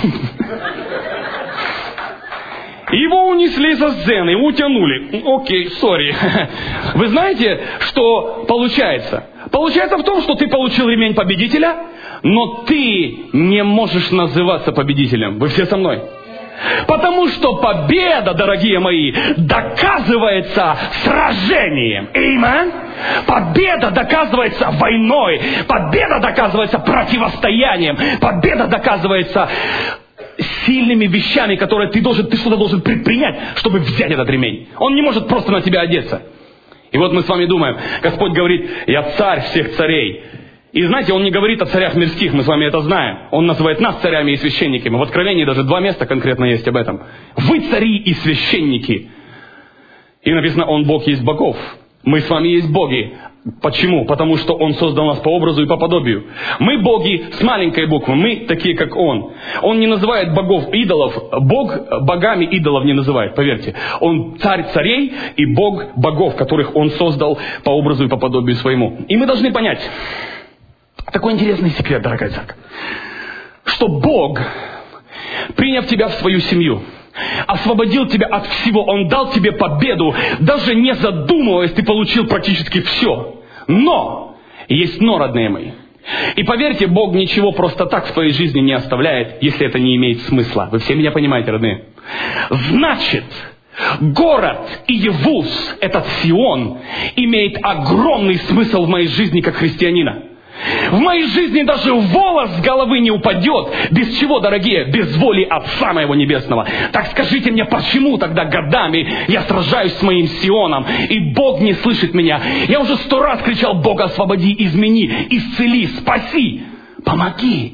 Его унесли со сцены, утянули. Окей, сори. Вы знаете, что получается? Получается в том, что ты получил ремень победителя, но ты не можешь называться победителем. Вы все со мной? Потому что победа, дорогие мои, доказывается сражением. Аминь. Победа доказывается войной. Победа доказывается противостоянием. Победа доказывается сильными вещами, которые ты что-то должен предпринять, чтобы взять этот ремень. Он не может просто на тебя одеться. И вот мы с вами думаем, Господь говорит, я царь всех царей. И знаете, Он не говорит о царях мирских, мы с вами это знаем. Он называет нас царями и священниками. В Откровении даже 2 места конкретно есть об этом. Вы цари и священники. И написано, Он Бог есть богов. Мы с вами есть боги. Почему? Потому что Он создал нас по образу и по подобию. Мы боги с маленькой буквы, мы такие, как Он. Он не называет богов идолов, Бог богами идолов не называет, поверьте. Он царь царей и Бог богов, которых Он создал по образу и по подобию своему. И мы должны понять, такой интересный секрет, дорогая церковь, что Бог, приняв тебя в свою семью, освободил тебя от всего, Он дал тебе победу, даже не задумываясь, ты получил практически все. Но, есть но, родные мои. И поверьте, Бог ничего просто так в твоей жизни не оставляет, если это не имеет смысла. Вы все меня понимаете, родные? Значит, город Иевус, этот Сион, имеет огромный смысл в моей жизни как христианина. В моей жизни даже волос с головы не упадет. Без чего, дорогие? Без воли Отца моего Небесного. Так скажите мне, почему тогда годами я сражаюсь с моим Сионом, и Бог не слышит меня? Я уже 100 раз кричал: Бог, освободи, измени, исцели, спаси, помоги.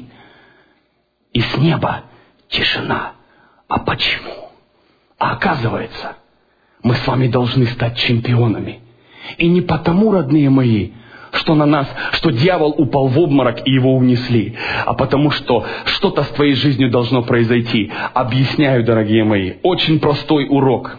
И с неба тишина. А почему? А оказывается, мы с вами должны стать чемпионами. И не потому, родные мои, что дьявол упал в обморок и его унесли, а потому что что-то с твоей жизнью должно произойти. Объясняю, дорогие мои, очень простой урок.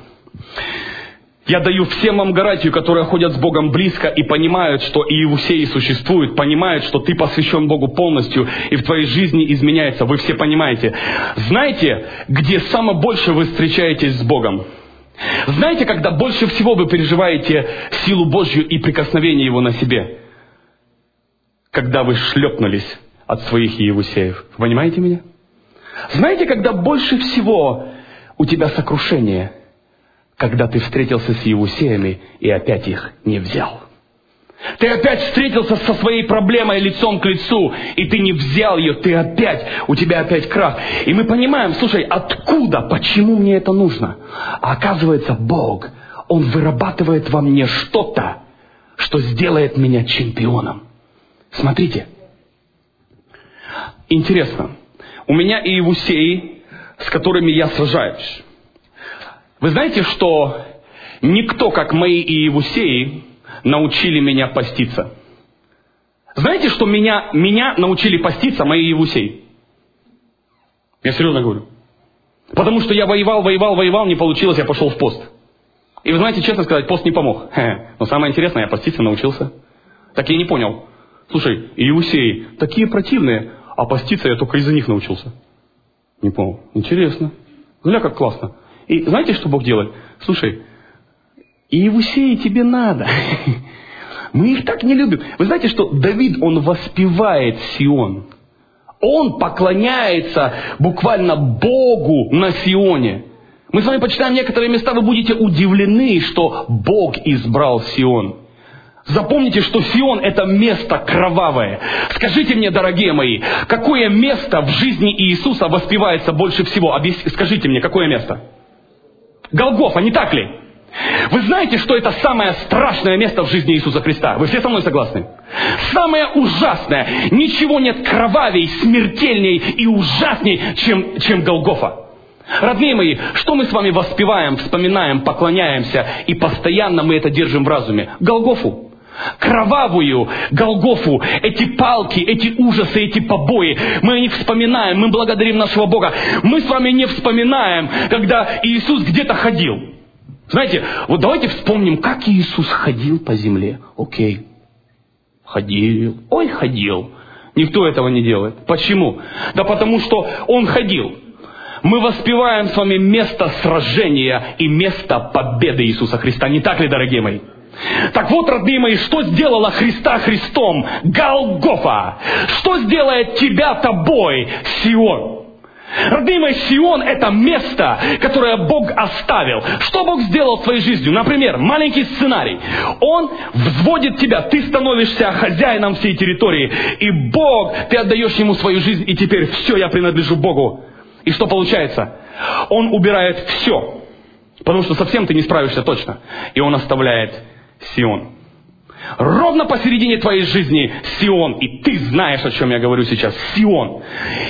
Я даю всем вам гарантию, которые ходят с Богом близко и понимают, что Иеусеи существует, понимают, что ты посвящен Богу полностью, и в твоей жизни изменяется. Вы все понимаете. Знаете, где самое больше вы встречаетесь с Богом? Знаете, когда больше всего вы переживаете силу Божью и прикосновение Его на себе? Когда вы шлепнулись от своих Иеусеев. Понимаете меня? Знаете, когда больше всего у тебя сокрушение? Когда ты встретился с Иеусеями и опять их не взял. Ты опять встретился со своей проблемой лицом к лицу, и ты не взял ее, у тебя опять крах. И мы понимаем, слушай, откуда, почему мне это нужно? А оказывается, Бог, Он вырабатывает во мне что-то, что сделает меня чемпионом. Смотрите. Интересно. У меня Иеусеи, с которыми я сражаюсь. Вы знаете, что никто, как мои Иеусеи, научили меня поститься. Знаете, что меня научили поститься мои Иеусеи? Я серьезно говорю. Потому что я воевал, не получилось, я пошел в пост. И вы знаете, честно сказать, пост не помог. Но самое интересное, я поститься научился. Так я не понял. Слушай, Иеусеи такие противные, а поститься я только из-за них научился. Не понял. Интересно. Гля, как классно. И знаете, что Бог делает? Слушай, Иеусеи тебе надо. Мы их так не любим. Вы знаете, что Давид, он воспевает Сион. Он поклоняется буквально Богу на Сионе. Мы с вами почитаем некоторые места, вы будете удивлены, что Бог избрал Сион. Запомните, что Сион — это место кровавое. Скажите мне, дорогие мои, какое место в жизни Иисуса воспевается больше всего? Скажите мне, какое место? Голгофа, не так ли? Вы знаете, что это самое страшное место в жизни Иисуса Христа? Вы все со мной согласны? Самое ужасное. Ничего нет кровавей, смертельней и ужасней, чем Голгофа. Родные мои, что мы с вами воспеваем, вспоминаем, поклоняемся, и постоянно мы это держим в разуме? Голгофу. кровавую Голгофу, эти палки, эти ужасы, эти побои. Мы о них вспоминаем, мы благодарим нашего Бога. Мы с вами не вспоминаем, когда Иисус где-то ходил. Знаете, вот давайте вспомним, как Иисус ходил по земле. Окей. Ходил. Ой, ходил. Никто этого не делает. Почему? Да потому что Он ходил. Мы воспеваем с вами место сражения и место победы Иисуса Христа. Не так ли, дорогие мои? Так вот, родные мои, что сделала Христа Христом? Голгофа. Что сделает тебя тобой? Сион. Родные мои, Сион — это место, которое Бог оставил. Что Бог сделал своей жизнью? Например, маленький сценарий. Он взводит тебя, ты становишься хозяином всей территории. И Бог, ты отдаешь Ему свою жизнь, и теперь все, я принадлежу Богу. И что получается? Он убирает все. Потому что совсем ты не справишься точно. И Он оставляет Сион. Ровно посередине твоей жизни Сион. И ты знаешь, о чем я говорю сейчас. Сион.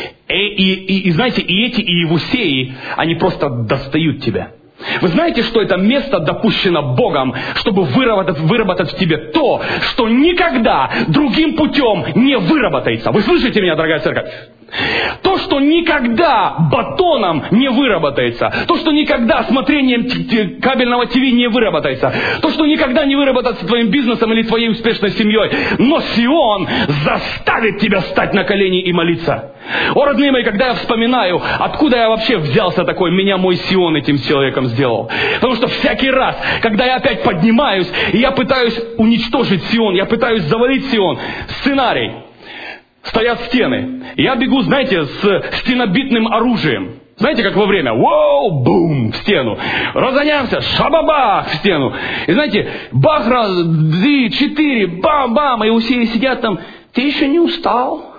И знаете, и эти Иевусеи, они просто достают тебя. Вы знаете, что это место допущено Богом, чтобы выработать в тебе то, что никогда другим путем не выработается. Вы слышите меня, дорогая церковь? То, что никогда батоном не выработается. То, что никогда смотрением кабельного ТВ не выработается. То, что никогда не выработается твоим бизнесом или твоей успешной семьей. Но Сион заставит тебя встать на колени и молиться. О, родные мои, когда я вспоминаю, откуда я вообще взялся такой, меня мой Сион этим человеком сделал. Потому что всякий раз, когда я опять поднимаюсь, и я пытаюсь уничтожить Сион, я пытаюсь завалить Сион, сценарий. Стоят стены. Я бегу, знаете, с стенобитным оружием. Знаете, как во время воу, бум, в стену. Разгоняемся, шабабах, в стену. И знаете, бах, раз, 2, 4, бам-бам. И Иусеи сидят там, ты еще не устал?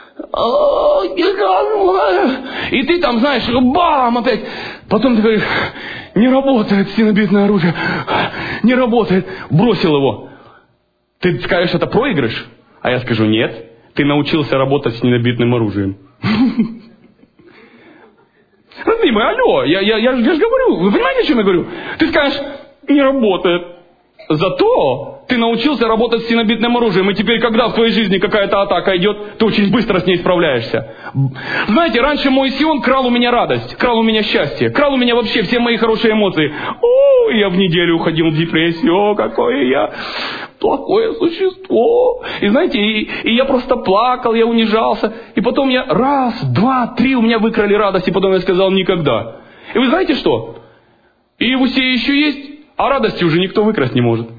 И ты там, знаешь, бам, опять. Потом ты говоришь, не работает стенобитное оружие. Не работает. Бросил его. Ты скажешь, это проигрыш? А я скажу, нет. Ты научился работать с ненабитным оружием. Родные мои, алло, я же говорю, вы понимаете, о чем я говорю? Ты скажешь, не работает. Зато ты научился работать с ненабитным оружием, и теперь, когда в твоей жизни какая-то атака идет, ты очень быстро с ней справляешься. Знаете, раньше мой Сион крал у меня радость, крал у меня счастье, крал у меня вообще все мои хорошие эмоции. О, я в неделю уходил в депрессию, о, какое я плохое существо. И знаете, и я просто плакал, я унижался. И потом я раз, два, три у меня выкрали радость, и потом я сказал никогда. И вы знаете что? И Иевусеи еще есть, а радости уже никто выкрасть не может.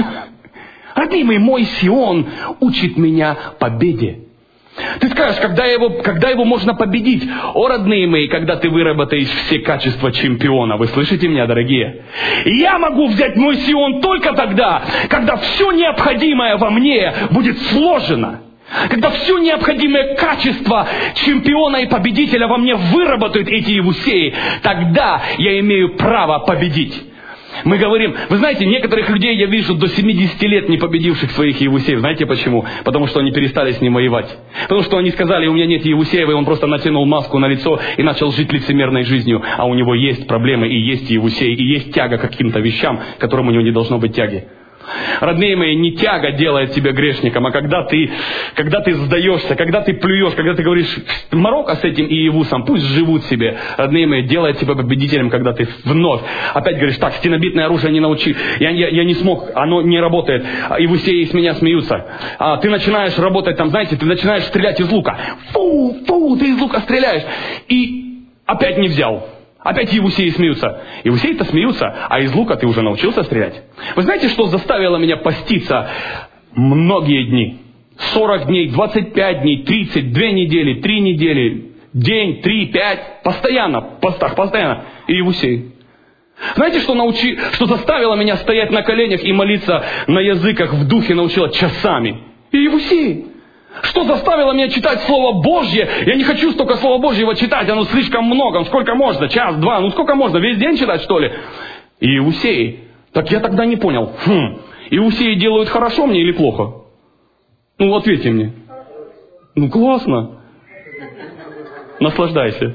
Родные мои, мой Сион учит меня победе. Ты скажешь, когда его можно победить? О, родные мои, когда ты выработаешь все качества чемпиона. Вы слышите меня, дорогие? Я могу взять мой Сион только тогда, когда все необходимое во мне будет сложено. Когда все необходимое качество чемпиона и победителя во мне выработают эти Иевусеи, тогда я имею право победить. Мы говорим, вы знаете, некоторых людей я вижу до 70 лет не победивших своих Иевусеев. Знаете почему? Потому что они перестали с ним воевать. Потому что они сказали, у меня нет Иевусеева, и он просто натянул маску на лицо и начал жить лицемерной жизнью. А у него есть проблемы, и есть Иевусей, и есть тяга к каким-то вещам, к которым у него не должно быть тяги. Родные мои, не тяга делает тебя грешником, а когда ты сдаешься, когда ты плюешь, когда ты говоришь, Марокко с этим Иевусом, пусть живут себе. Родные мои, делает тебя победителем, когда ты вновь опять говоришь, так, стенобитное оружие не научи, я не смог, оно не работает, Иевусеи с меня смеются. Ты начинаешь работать там, знаете, ты начинаешь стрелять из лука. Ты из лука стреляешь, и опять не взял. Опять Иевусеи смеются. Иевусеи-то смеются, а из лука ты уже научился стрелять. Вы знаете, что заставило меня поститься многие дни? 40 дней, 25 дней, 30, 2 недели, 3 недели, день, 3, 5. Постоянно, в постах, постоянно. Иевусеи. Знаете, что заставило меня стоять на коленях и молиться на языках в духе, научило часами? Иевусеи. Что заставило меня читать Слово Божье? Я не хочу столько Слова Божьего читать, оно слишком много. Сколько можно? Час, два, сколько можно? Весь день читать, что ли? И Иевусеи. Так я тогда не понял. Иевусеи делают хорошо мне или плохо? Ответьте мне. Классно. Наслаждайся.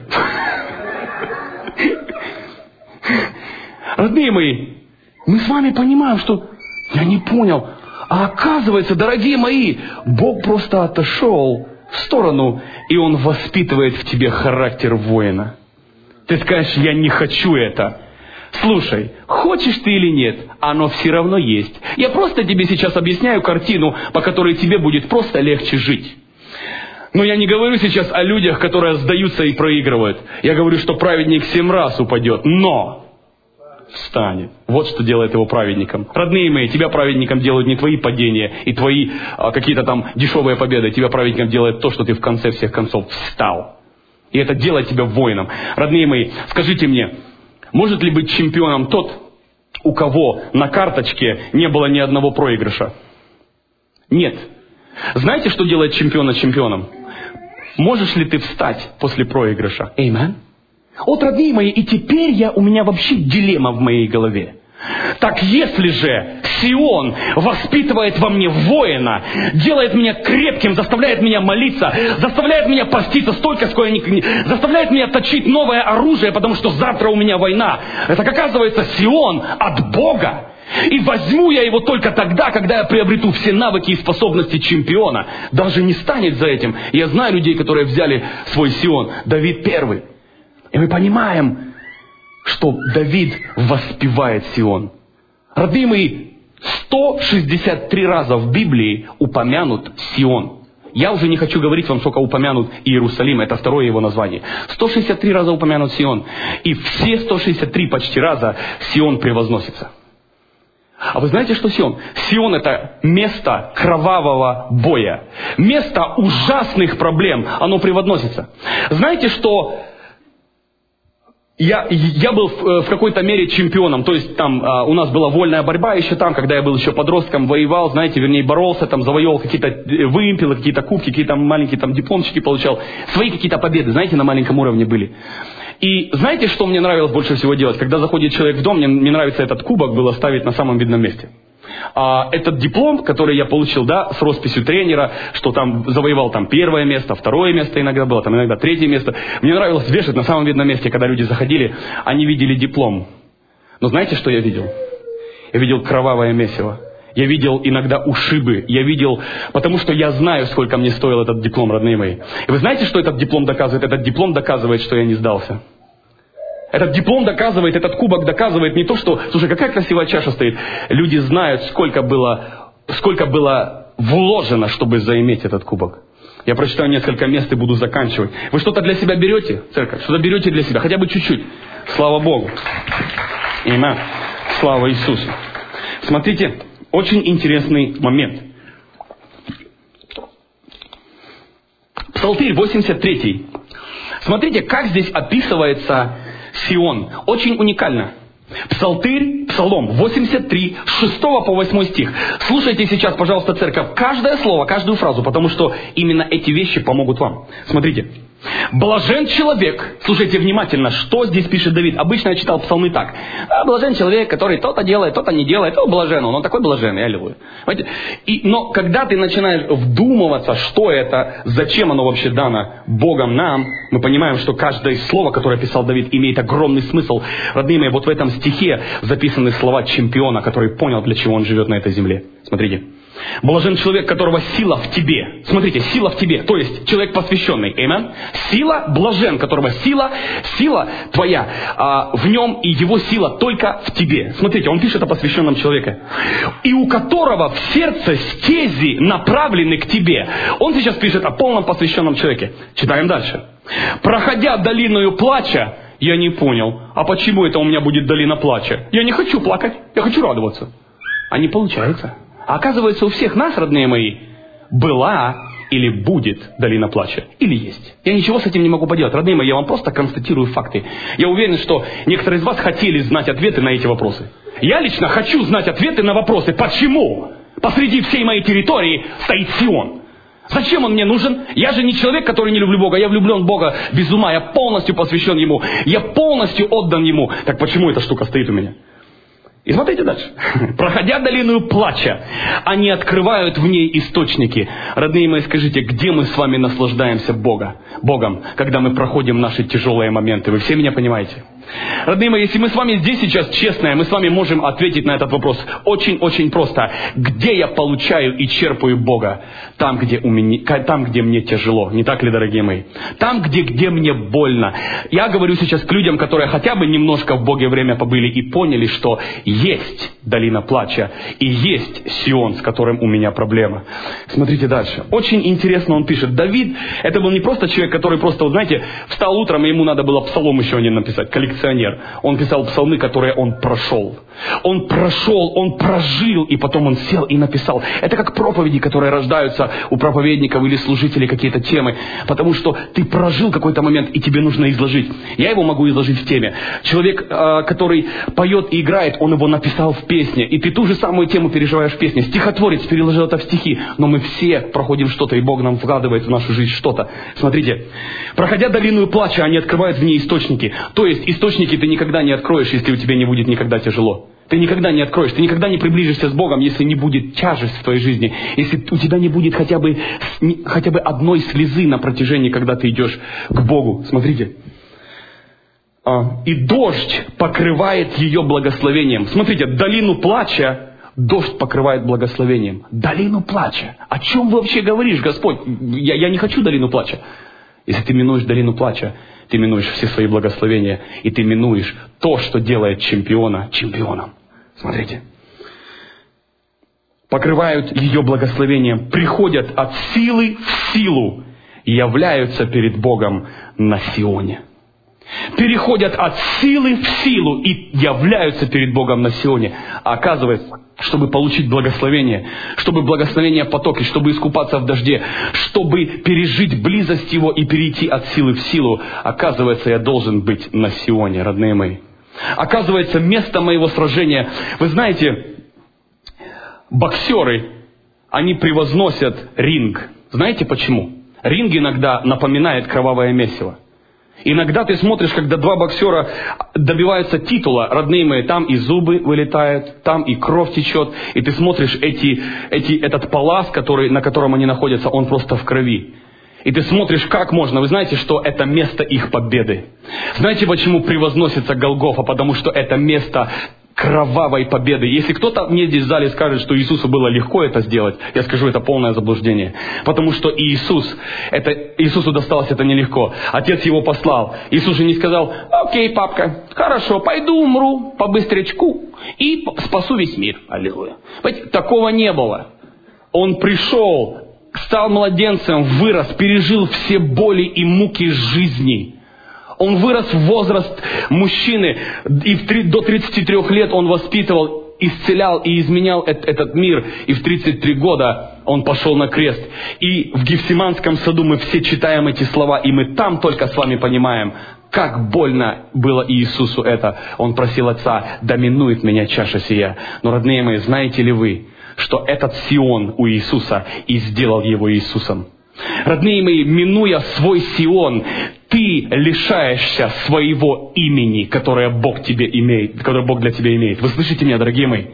Родные мои, мы с вами понимаем, что я не понял. А оказывается, дорогие мои, Бог просто отошел в сторону, и Он воспитывает в тебе характер воина. Ты скажешь, я не хочу это. Слушай, хочешь ты или нет, оно все равно есть. Я просто тебе сейчас объясняю картину, по которой тебе будет просто легче жить. Но я не говорю сейчас о людях, которые сдаются и проигрывают. Я говорю, что праведник 7 раз упадет, но встанет. Вот что делает его праведником. Родные мои, тебя праведником делают не твои падения и твои какие-то там дешевые победы. Тебя праведником делает то, что ты в конце всех концов встал. И это делает тебя воином. Родные мои, скажите мне, может ли быть чемпионом тот, у кого на карточке не было ни одного проигрыша? Нет. Знаете, что делает чемпиона чемпионом? Можешь ли ты встать после проигрыша? Аминь. Вот, родные мои, и теперь у меня вообще дилемма в моей голове. Так если же Сион воспитывает во мне воина, делает меня крепким, заставляет меня молиться, заставляет меня поститься столько, сколько заставляет меня точить новое оружие, потому что завтра у меня война. Это, оказывается, Сион от Бога. И возьму я его только тогда, когда я приобрету все навыки и способности чемпиона. Даже не станет за этим. Я знаю людей, которые взяли свой Сион. Давид первый. И мы понимаем, что Давид воспевает Сион. Родные мои, 163 раза в Библии упомянут Сион. Я уже не хочу говорить вам, сколько упомянут Иерусалим, это второе его название. 163 раза упомянут Сион. И все 163 почти раза Сион превозносится. А вы знаете, что Сион? Сион — это место кровавого боя. Место ужасных проблем. Оно превозносится. Знаете, что я был в какой-то мере чемпионом. То есть там у нас была вольная борьба еще там, когда я был еще подростком, воевал, знаете, вернее боролся, там завоевал какие-то вымпелы, какие-то кубки, какие-то маленькие там дипломчики получал. Свои какие-то победы, знаете, на маленьком уровне были. И знаете, что мне нравилось больше всего делать? Когда заходит человек в дом, мне нравится этот кубок было ставить на самом видном месте. Этот диплом, который я получил, да, с росписью тренера, что там завоевал там 1 место, 2 место иногда было, там иногда 3 место. Мне нравилось вешать на самом видном месте, когда люди заходили, они видели диплом. Но знаете, что я видел? Я видел кровавое месиво. Я видел иногда ушибы. Я видел, потому что я знаю, сколько мне стоил этот диплом, родные мои. И вы знаете, что этот диплом доказывает? Этот диплом доказывает, что я не сдался. Этот диплом доказывает, этот кубок доказывает не то, что... Слушай, какая красивая чаша стоит. Люди знают, сколько было вложено, чтобы заиметь этот кубок. Я прочитаю несколько мест и буду заканчивать. Вы что-то для себя берете, церковь? Что-то берете для себя? Хотя бы чуть-чуть. Слава Богу. Аминь. Слава Иисусу. Смотрите, очень интересный момент. Псалтырь 83. Смотрите, как здесь описывается Сион. Очень уникально. Псалтырь, Псалом 83, 6 по 8 стих. Слушайте сейчас, пожалуйста, церковь, каждое слово, каждую фразу, потому что именно эти вещи помогут вам. Смотрите. Блажен человек. Слушайте внимательно, что здесь пишет Давид. Обычно я читал псалмы так. Блажен человек, который то-то делает, то-то не делает. О, блажен он такой блаженный, аллилуйя. Но когда ты начинаешь вдумываться, что это, зачем оно вообще дано Богом нам, мы понимаем, что каждое слово, которое писал Давид, имеет огромный смысл. Родные мои, вот в этом стихе записаны слова чемпиона, который понял, для чего он живет на этой земле. Смотрите. Блажен человек, которого сила в тебе. Смотрите, сила в тебе, то есть человек посвященный. Аминь. Сила, блажен, которого сила твоя в нем, и его сила только в тебе. Смотрите, он пишет о посвященном человеке. И у которого в сердце стези направлены к тебе. Он сейчас пишет о полном посвященном человеке. Читаем дальше. Проходя долиною плача, я не понял, а почему это у меня будет долина плача? Я не хочу плакать, я хочу радоваться. А не получается. А оказывается, у всех нас, родные мои, была или будет долина плача. Или есть. Я ничего с этим не могу поделать. Родные мои, я вам просто констатирую факты. Я уверен, что некоторые из вас хотели знать ответы на эти вопросы. Я лично хочу знать ответы на вопросы, почему посреди всей моей территории стоит Сион. Зачем он мне нужен? Я же не человек, который не люблю Бога. Я влюблен в Бога без ума. Я полностью посвящен Ему. Я полностью отдан Ему. Так почему эта штука стоит у меня? И смотрите дальше. Проходя долину плача, они открывают в ней источники. Родные мои, скажите, где мы с вами наслаждаемся Богом, когда мы проходим наши тяжелые моменты? Вы все меня понимаете? Родные мои, если мы с вами здесь сейчас честные, мы с вами можем ответить на этот вопрос очень-очень просто. Где я получаю и черпаю Бога? Там, где мне тяжело. Не так ли, дорогие мои? Там, где мне больно. Я говорю сейчас к людям, которые хотя бы немножко в Боге время побыли и поняли, что есть долина плача и есть Сион, с которым у меня проблема. Смотрите дальше. Очень интересно он пишет. Давид, это был не просто человек, который просто, вот знаете, встал утром, и ему надо было псалом еще один написать, коллекционер. Он писал псалмы, которые он прошел. Он прошел, он прожил, и потом он сел и написал. Это как проповеди, которые рождаются у проповедников или служителей, какие-то темы. Потому что ты прожил какой-то момент, и тебе нужно изложить. Я его могу изложить в теме. Человек, который поет и играет, он его написал в песне. И ты ту же самую тему переживаешь в песне. Стихотворец переложил это в стихи. Но мы все проходим что-то, и Бог нам вкладывает в нашу жизнь что-то. Смотрите. Проходя долину плача, они открывают в ней источники. То есть источники ты никогда не откроешь, если у тебя не будет никогда тяжело. Ты никогда не откроешь, ты никогда не приближишься с Богом, если не будет тяжесть в твоей жизни, если у тебя не будет хотя бы одной слезы на протяжении, когда ты идешь к Богу. Смотрите. И дождь покрывает ее благословением. Смотрите, долину плача дождь покрывает благословением. Долину плача. О чем вы вообще говоришь, Господь? Я не хочу долину плача. Если ты минуешь долину плача, ты минуешь все свои благословения, и ты минуешь то, что делает чемпиона чемпионом. Смотрите. Покрывают ее благословением, приходят от силы в силу и являются перед Богом на Сионе. Переходят от силы в силу и являются перед Богом на Сионе. А оказывается, чтобы получить благословение, чтобы благословение потоки, чтобы искупаться в дожде, чтобы пережить близость Его и перейти от силы в силу, оказывается, я должен быть на Сионе, родные мои. Оказывается, место моего сражения, вы знаете, боксеры, они превозносят ринг. Знаете почему? Ринг иногда напоминает кровавое месиво. Иногда ты смотришь, когда два боксера добиваются титула, родные мои, там и зубы вылетают, там и кровь течет, и ты смотришь этот палас, на котором они находятся, он просто в крови. И ты смотришь, как можно. Вы знаете, что это место их победы. Знаете, почему превозносится Голгофа? Потому что это место кровавой победы. Если кто-то мне здесь в зале скажет, что Иисусу было легко это сделать, я скажу, это полное заблуждение. Потому что Иисусу досталось это нелегко. Отец его послал. Иисус же не сказал: окей, папка, хорошо, пойду умру по-быстрячку и спасу весь мир. Аллилуйя. Понимаете, такого не было. Он пришел, стал младенцем, вырос, пережил все боли и муки жизни. Он вырос в возраст мужчины, и до 33 лет он воспитывал, исцелял и изменял этот мир. И в 33 года он пошел на крест. И в Гефсиманском саду мы все читаем эти слова, и мы там только с вами понимаем, как больно было Иисусу это. Он просил Отца: да минует меня чаша сия. Но, родные мои, знаете ли вы, что этот Сион у Иисуса и сделал его Иисусом? Родные мои, минуя свой Сион, ты лишаешься своего имени, которое Бог для тебя имеет. Вы слышите меня, дорогие мои?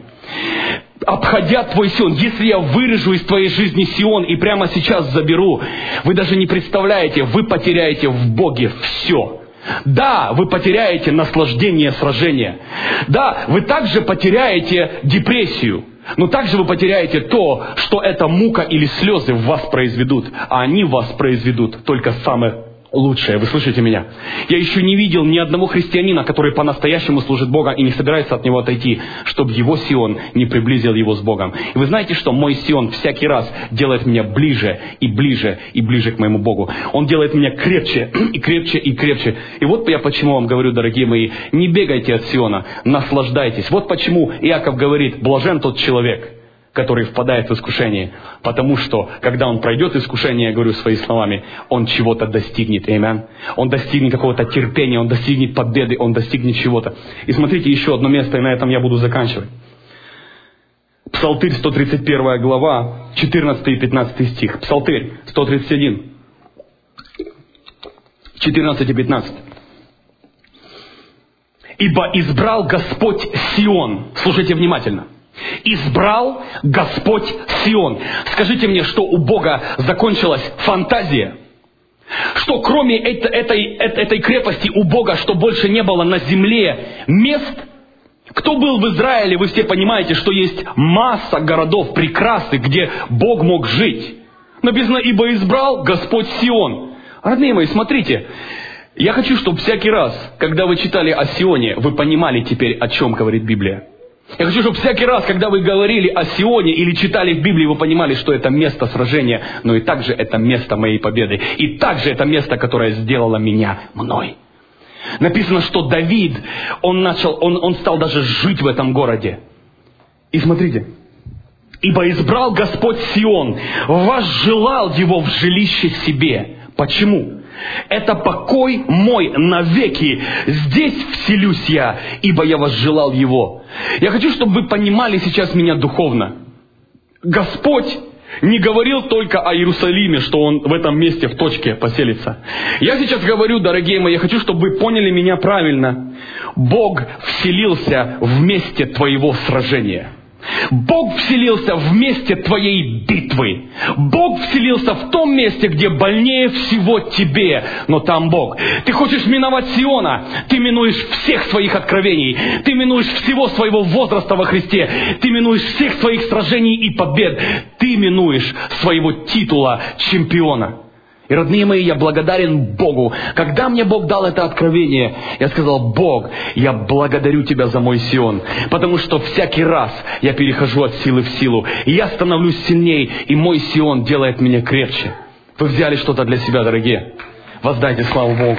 Обходя твой Сион, если я вырежу из твоей жизни Сион и прямо сейчас заберу, вы даже не представляете, вы потеряете в Боге все. Да, вы потеряете наслаждение сражения. Да, вы также потеряете депрессию. Но также вы потеряете то, что эта мука или слезы в вас произведут. А они в вас произведут только самое лучшее. Вы слышите меня? Я еще не видел ни одного христианина, который по-настоящему служит Богу и не собирается от Него отойти, чтобы его Сион не приблизил его с Богом. И вы знаете, что мой Сион всякий раз делает меня ближе и ближе и ближе к моему Богу. Он делает меня крепче и крепче и крепче. И вот я почему вам говорю, дорогие мои, не бегайте от Сиона, наслаждайтесь. Вот почему Иаков говорит: блажен тот человек, который впадает в искушение. Потому что, когда он пройдет искушение, я говорю своими словами, он чего-то достигнет. Аминь. Он достигнет какого-то терпения, он достигнет победы, он достигнет чего-то. И смотрите еще одно место, и на этом я буду заканчивать. Псалтырь, 131 глава, 14 и 15 стих. Псалтырь, 131, 14 и 15. «Ибо избрал Господь Сион». Слушайте внимательно. Избрал Господь Сион. Скажите мне, что у Бога закончилась фантазия? что кроме этой крепости у Бога, что больше не было на земле мест. Кто был в Израиле, вы все понимаете, что есть масса городов прекрасных, где Бог мог жить. Написано, ибо избрал Господь Сион. Родные мои, смотрите, я хочу, чтобы всякий раз, когда вы читали о Сионе, вы понимали теперь, о чем говорит Библия. Я хочу, чтобы всякий раз, когда вы говорили о Сионе или читали в Библии, вы понимали, что это место сражения, но и также это место моей победы. И также это место, которое сделало меня мной. Написано, что Давид, он стал даже жить в этом городе. И смотрите. Ибо избрал Господь Сион, возжелал его в жилище себе. Почему? Это покой мой навеки. Здесь вселюсь я, ибо я возжелал его. Я хочу, чтобы вы понимали сейчас меня духовно. Господь не говорил только о Иерусалиме, что Он в этом месте в точке поселится. Я сейчас говорю, дорогие мои, я хочу, чтобы вы поняли меня правильно. Бог вселился в месте твоего сражения. Бог вселился в месте твоей битвы. Бог вселился в том месте, где больнее всего тебе, но там Бог. Ты хочешь миновать Сиона, ты минуешь всех своих откровений, ты минуешь всего своего возраста во Христе, ты минуешь всех своих сражений и побед, ты минуешь своего титула чемпиона. И, родные мои, я благодарен Богу. Когда мне Бог дал это откровение, я сказал: Бог, я благодарю Тебя за мой Сион, потому что всякий раз я перехожу от силы в силу, и я становлюсь сильней, и мой Сион делает меня крепче. Вы взяли что-то для себя, дорогие? Воздайте славу Богу.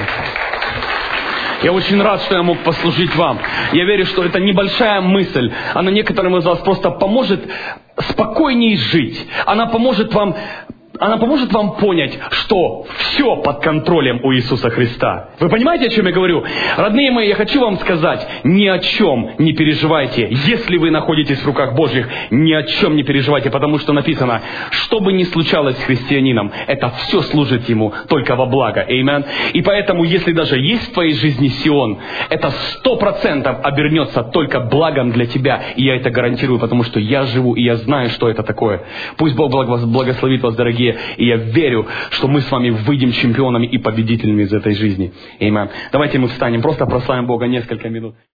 Я очень рад, что я мог послужить вам. Я верю, что это небольшая мысль. Она некоторым из вас просто поможет спокойнее жить. Она поможет вам понять, что все под контролем у Иисуса Христа. Вы понимаете, о чем я говорю? Родные мои, я хочу вам сказать, ни о чем не переживайте. Если вы находитесь в руках Божьих, ни о чем не переживайте, потому что написано, что бы ни случалось с христианином, это все служит ему только во благо. Аминь. И поэтому, если даже есть в твоей жизни Сион, это 100% обернется только благом для тебя. И я это гарантирую, потому что я живу, и я знаю, что это такое. Пусть Бог благословит вас, дорогие. И я верю, что мы с вами выйдем чемпионами и победителями из этой жизни. Аминь. Давайте мы встанем, просто прославим Бога несколько минут.